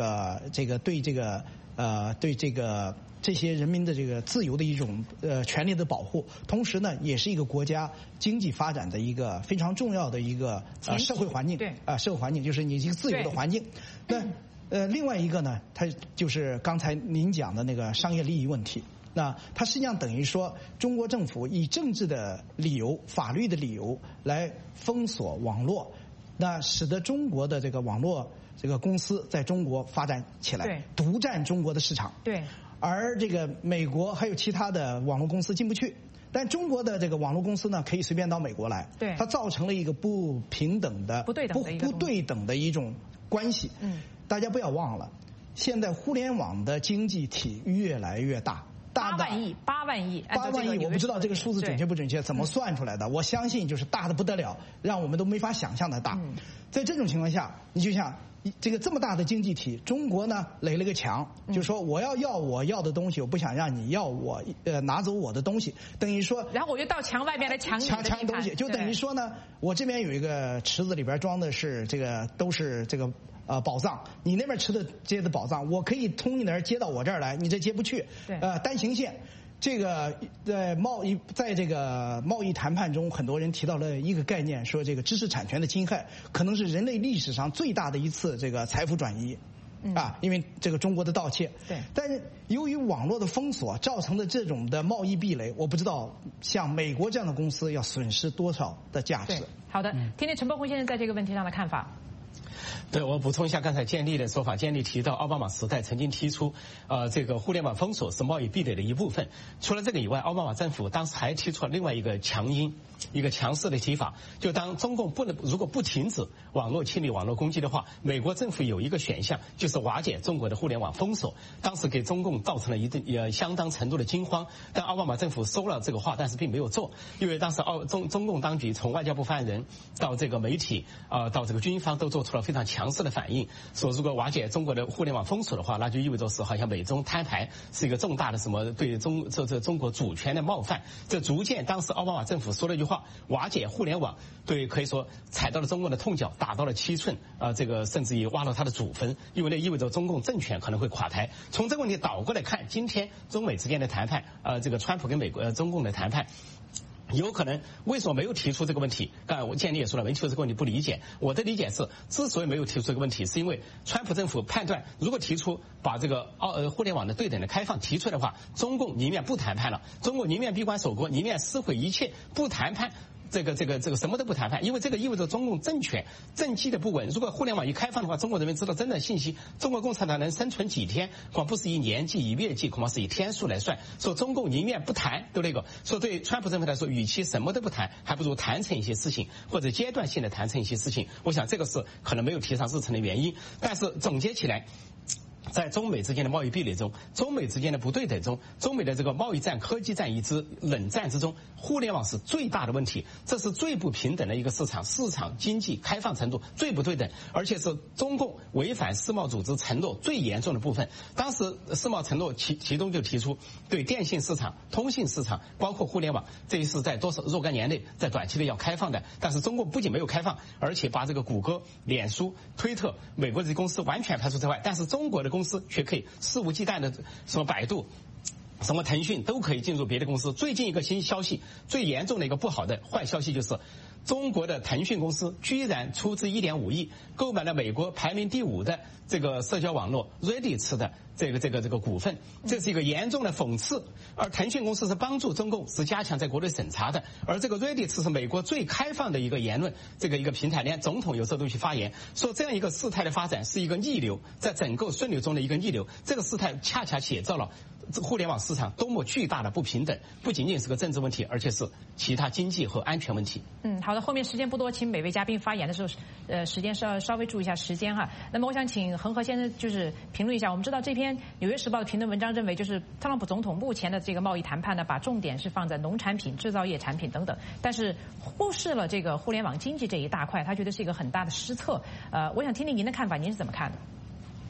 这些人民的这个自由的一种权利的保护，同时呢，也是一个国家经济发展的一个非常重要的一个社会环境。 对， 社会环境就是你一个自由的环境。那另外一个呢，它就是刚才您讲的那个商业利益问题。那它实际上等于说，中国政府以政治的理由、法律的理由来封锁网络，那使得中国的这个网络这个公司在中国发展起来，独占中国的市场。 对。 而这个美国还有其他的网络公司进不去，但中国的这个网络公司呢，可以随便到美国来。 对。 它造成了一个不平等的、 不对等的一种关系。大家不要忘了，现在互联网的经济体越来越大。 8万亿， 我不知道这个数字准确不准确，怎么算出来的？我相信就是大的不得了，让我们都没法想象的大。在这种情况下，你就像这么大的经济体，中国呢垒了个墙，就说我要的东西，我不想让你要我拿走我的东西，等于说， 然后我就到墙外面来抢东西，就等于说呢，我这边有一个池子，里边装的是都是宝藏，你那边接的宝藏，我可以从你那儿接到我这儿来，你这接不去。单行线。这个在这个贸易谈判中，很多人提到了一个概念，说这个知识产权的侵害可能是人类历史上最大的一次这个财富转移。因为这个中国的盗窃。 对。 但是由于网络的封锁造成的这种的贸易壁垒，我不知道像美国这样的公司要损失多少的价值。 好的，听听陈伯宏先生在这个问题上的看法。 对，我补充一下刚才建立的说法。建立提到奥巴马时代曾经提出，这个互联网封锁是贸易壁垒的一部分。除了这个以外，奥巴马政府当时还提出了另外一个强势的提法，就当中共如果不停止网络清理、网络攻击的话，美国政府有一个选项，就是瓦解中国的互联网封锁。当时给中共造成了相当程度的惊慌，但奥巴马政府收了这个话，但是并没有做，因为当时中共当局从外交部发言人到这个媒体到这个军方都做出了非常强势的反应，说如果瓦解中国的互联网封锁的话，那就意味着是好像美中摊牌，是一个重大的什么对中国主权的冒犯。这逐渐当时奥巴马政府说了一句话，瓦解互联网，对，可以说踩到了中共的痛脚，打到了7寸，这个甚至于挖了他的祖坟，因为那意味着中共政权可能会垮台。从这个问题倒过来看，今天中美之间的谈判，这个川普跟中共的谈判。有可能为什么没有提出这个问题？刚才我建立也说了，没提出这个问题不理解。我的理解是，之所以没有提出这个问题，是因为川普政府判断，如果提出把这个互联网的对等的开放提出来的话，中共宁愿不谈判了，中共宁愿闭关锁国，宁愿撕毁一切，不谈判。这个什么都不谈判，因为这个意味着中共政权政绩的不稳。如果互联网一开放的话，中国人民知道真的信息，中国共产党能生存几天，恐怕不是以年计以月计，恐怕是以天数来算。说中共宁愿不谈，对那个说对川普政府来说，与其什么都不谈，还不如谈成一些事情，或者阶段性的谈成一些事情。我想这个是可能没有提上日程的原因。但是总结起来，在中美之间的贸易壁垒中，中美之间的不对等中，中美的这个贸易战、科技战以及冷战之中，互联网是最大的问题。这是最不平等的一个市场经济开放程度最不对等，而且是中共违反世贸组织承诺最严重的部分。当时世贸承诺其中就提出对电信市场、通信市场，包括互联网，这一是在若干年内在短期内要开放的。但是中共不仅没有开放，而且把这个谷歌、脸书、推特、美国这些公司完全排除在外。但是中国的公司却可以肆无忌惮的，什么百度、什么腾讯都可以进入别的公司。最近一个新消息，最严重的一个不好的坏消息就是，中国的腾讯公司居然出资1.5亿购买了美国排名第5的这个社交网络 Reddit 的这个股份，这是一个严重的讽刺。而腾讯公司是帮助中共是加强在国内审查的，而这个 Reddit 是美国最开放的一个言论一个平台，连总统有时候都去发言，说这样一个事态的发展是一个逆流，在整个顺流中的一个逆流。这个事态恰恰写照了互联网市场多么巨大的不平等，不仅仅是个政治问题，而且是其他经济和安全问题。 好的，后面时间不多，请每位嘉宾发言的时候，时间稍微注意一下时间哈。那么我想请恒河先生就是评论一下，我们知道这篇《纽约时报》的评论文章认为，就是特朗普总统目前的这个贸易谈判呢，把重点是放在农产品、制造业产品等等，但是忽视了这个互联网经济这一大块，他觉得是一个很大的失策。我想听听您的看法，您是怎么看的？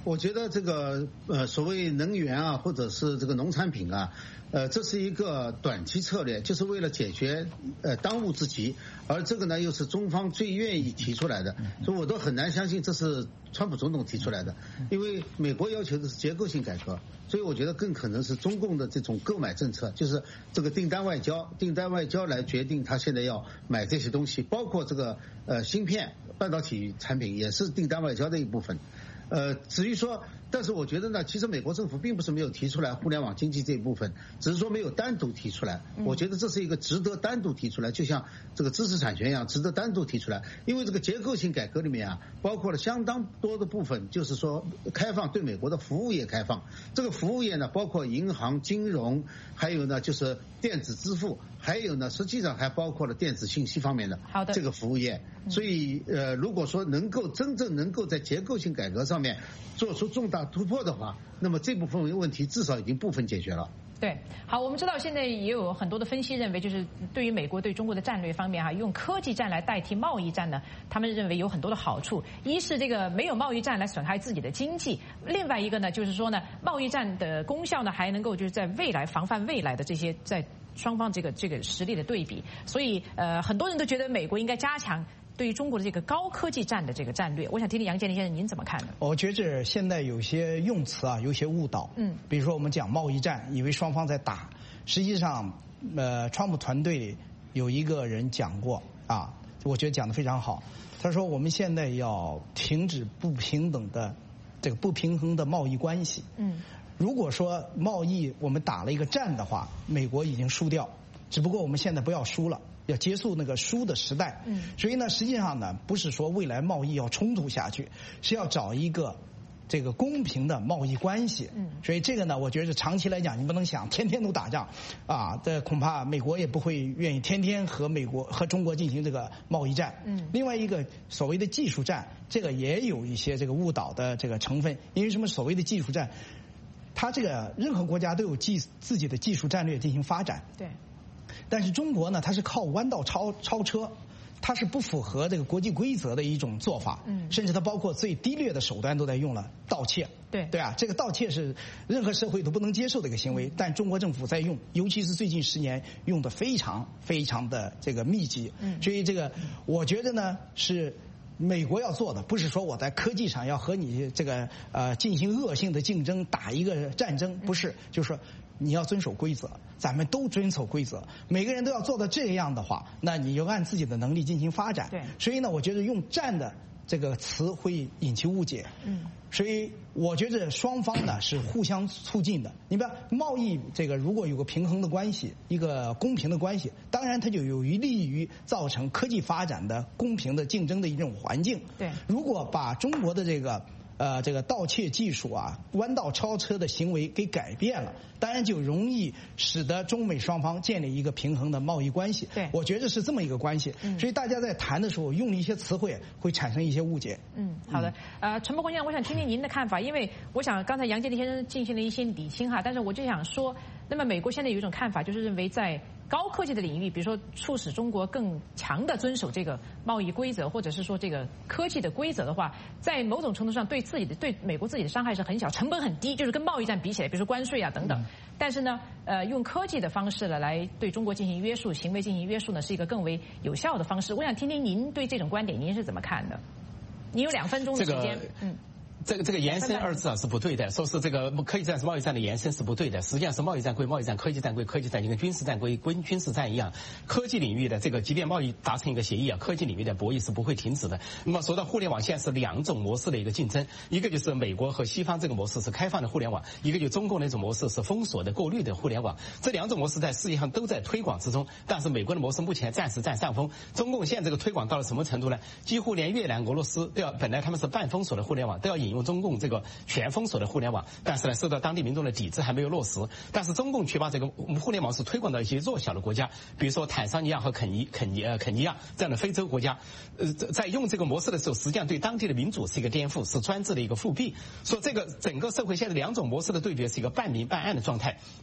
我觉得这个所谓能源啊，或者是这个农产品啊，这是一个短期策略，就是为了解决当务之急，而这个呢又是中方最愿意提出来的，所以我都很难相信这是川普总统提出来的，因为美国要求的是结构性改革，所以我觉得更可能是中共的这种购买政策，就是这个订单外交来决定他现在要买这些东西，包括这个芯片、半导体产品也是订单外交的一部分。至于说，但是我觉得呢，其实美国政府并不是没有提出来互联网经济这一部分，只是说没有单独提出来。我觉得这是一个值得单独提出来，就像这个知识产权一样，值得单独提出来。因为这个结构性改革里面啊，包括了相当多的部分，就是说开放对美国的服务业开放。这个服务业呢，包括银行、金融，还有呢就是电子支付，还有呢实际上还包括了电子信息方面的这个服务业。所以如果说真正能够在结构性改革上面做出重大突破的话，那么这部分问题至少已经部分解决了。 对，好，我们知道现在也有很多的分析认为，就是对于美国对中国的战略方面哈，用科技战来代替贸易战呢，他们认为有很多的好处。一是这个没有贸易战来损害自己的经济，另外一个呢，就是说呢，贸易战的功效呢，还能够就是在未来防范未来的这些在双方这个实力的对比。所以很多人都觉得美国应该加强对于中国的这个高科技战的这个战略。我想听听杨建林先生您怎么看呢？ 我觉着现在有些用词啊，有些误导。比如说我们讲贸易战，以为双方在打，实际上，川普团队有一个人讲过啊，我觉得讲得非常好。他说我们现在要停止不平衡的贸易关系。如果说贸易我们打了一个战的话，美国已经输掉，只不过我们现在不要输了。要结束那个输的时代，所以呢，实际上呢，不是说未来贸易要冲突下去，是要找一个这个公平的贸易关系。所以这个呢，我觉得长期来讲，你不能想天天都打仗啊，这恐怕美国也不会愿意天天和中国进行这个贸易战。另外一个所谓的技术战，这个也有一些这个误导的这个成分，因为什么所谓的技术战，它这个任何国家都有自己的技术战略进行发展。 对。 但是中国呢，它是靠弯道超车，它是不符合这个国际规则的一种做法。甚至它包括最低劣的手段都在用了盗窃。对啊，这个盗窃是任何社会都不能接受的一个行为，但中国政府在用，尤其是最近10年用的非常非常的这个密集。所以这个我觉得呢是。美国要做的不是说我在科技上要和你这个进行恶性的竞争，打一个战争，不是，就是说你要遵守规则，咱们都遵守规则，每个人都要做到这样的话，那你就按自己的能力进行发展。所以呢，我觉得用战的这个词会引起误解。所以我觉得双方呢是互相促进的。你比如贸易这个，如果有个平衡的关系，一个公平的关系，当然它就有利于造成科技发展的公平的竞争的一种环境。如果把中国的这个盗窃技术啊、弯道超车的行为给改变了，当然就容易使得中美双方建立一个平衡的贸易关系。我觉得是这么一个关系。所以大家在谈的时候用了一些词汇，会产生一些误解。 好的。陈伯宏先生，我想听听您的看法，因为我想刚才杨建林先生进行了一些理清哈，但是我就想说，那么美国现在有一种看法，就是认为在高科技的领域，比如说促使中国更强的遵守这个贸易规则，或者是说这个科技的规则的话，在某种程度上对美国自己的伤害是很小，成本很低，就是跟贸易战比起来，比如说关税啊等等。但是呢，用科技的方式呢来对中国进行约束，行为进行约束呢，是一个更为有效的方式。我想听听您对这种观点，您是怎么看的？你有2分钟的时间。 这个延伸2字啊是不对的，说是这个科技战是贸易战的延伸是不对的，实际上是贸易战归贸易战，科技战归科技战，就跟军事战归军事战一样。科技领域的这个，即便贸易达成一个协议啊，科技领域的博弈是不会停止的。那么说到互联网，现在是2种模式的一个竞争，一个就是美国和西方这个模式是开放的互联网，一个就中共那种模式是封锁的过滤的互联网。这2种模式在世界上都在推广之中，但是美国的模式目前暂时占上风。中共现在这个推广到了什么程度呢？几乎连越南、俄罗斯都要，本来他们是半封锁的互联网，都要引用中共这个全封锁的互联网，但是呢，受到当地民众的抵制还没有落实。但是中共却把这个互联网是推广到一些弱小的国家，比如说坦桑尼亚和肯尼亚这样的非洲国家。在用这个模式的时候，实际上对当地的民主是一个颠覆，是专制的一个复辟。说这个整个社会现在2种模式的对决是一个半明半暗的状态。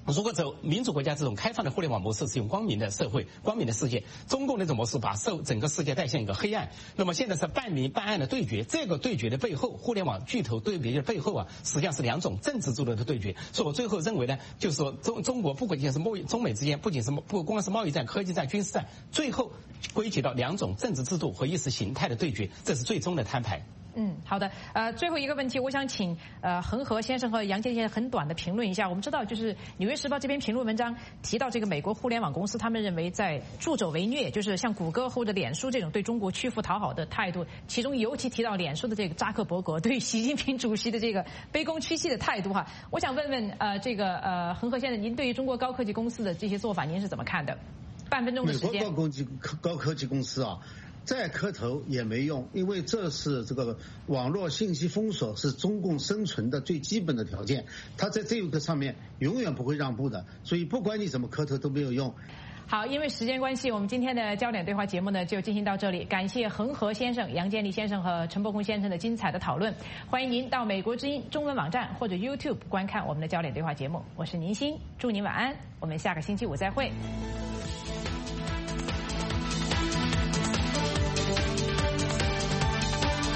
如果走民主国家这种开放的互联网模式，是用光明的社会、光明的世界；中共那种模式把整个世界带向一个黑暗。那么现在是半明半暗的对决，这个对决的背后，互联网巨头对决的背后啊，实际上是两种政治制度的对决。所以我最后认为呢，就是说中国不仅是中美之间，不光是贸易战、科技战、军事战，最后归结到两种政治制度和意识形态的对决，这是最终的摊牌。 好的。最后一个问题，我想请恒河先生和杨建先生很短的评论一下。我们知道，就是《纽约时报》这篇评论文章提到，这个美国互联网公司，他们认为在助纣为虐，就是像谷歌或者脸书这种对中国屈服讨好的态度。其中尤其提到脸书的这个扎克伯格对习近平主席的这个卑躬屈膝的态度哈。我想问问恒河先生，您对于中国高科技公司的这些做法，您是怎么看的？半分钟的时间。 美国高科技公司啊，再磕头也没用，因为这是这个网络信息封锁是中共生存的最基本的条件，他在这个上面永远不会让步的，所以不管你怎么磕头都没有用。 好，因为时间关系，我们今天的焦点对话节目呢就进行到这里。感谢恒河先生、杨建立先生和陈伯公先生的精彩的讨论。欢迎您到美国之音中文网站或者 YouTube 观看我们的焦点对话节目。我是宁欣，祝您晚安，我们下个星期五再会。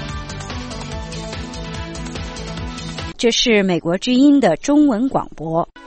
这是美国之音的中文广播。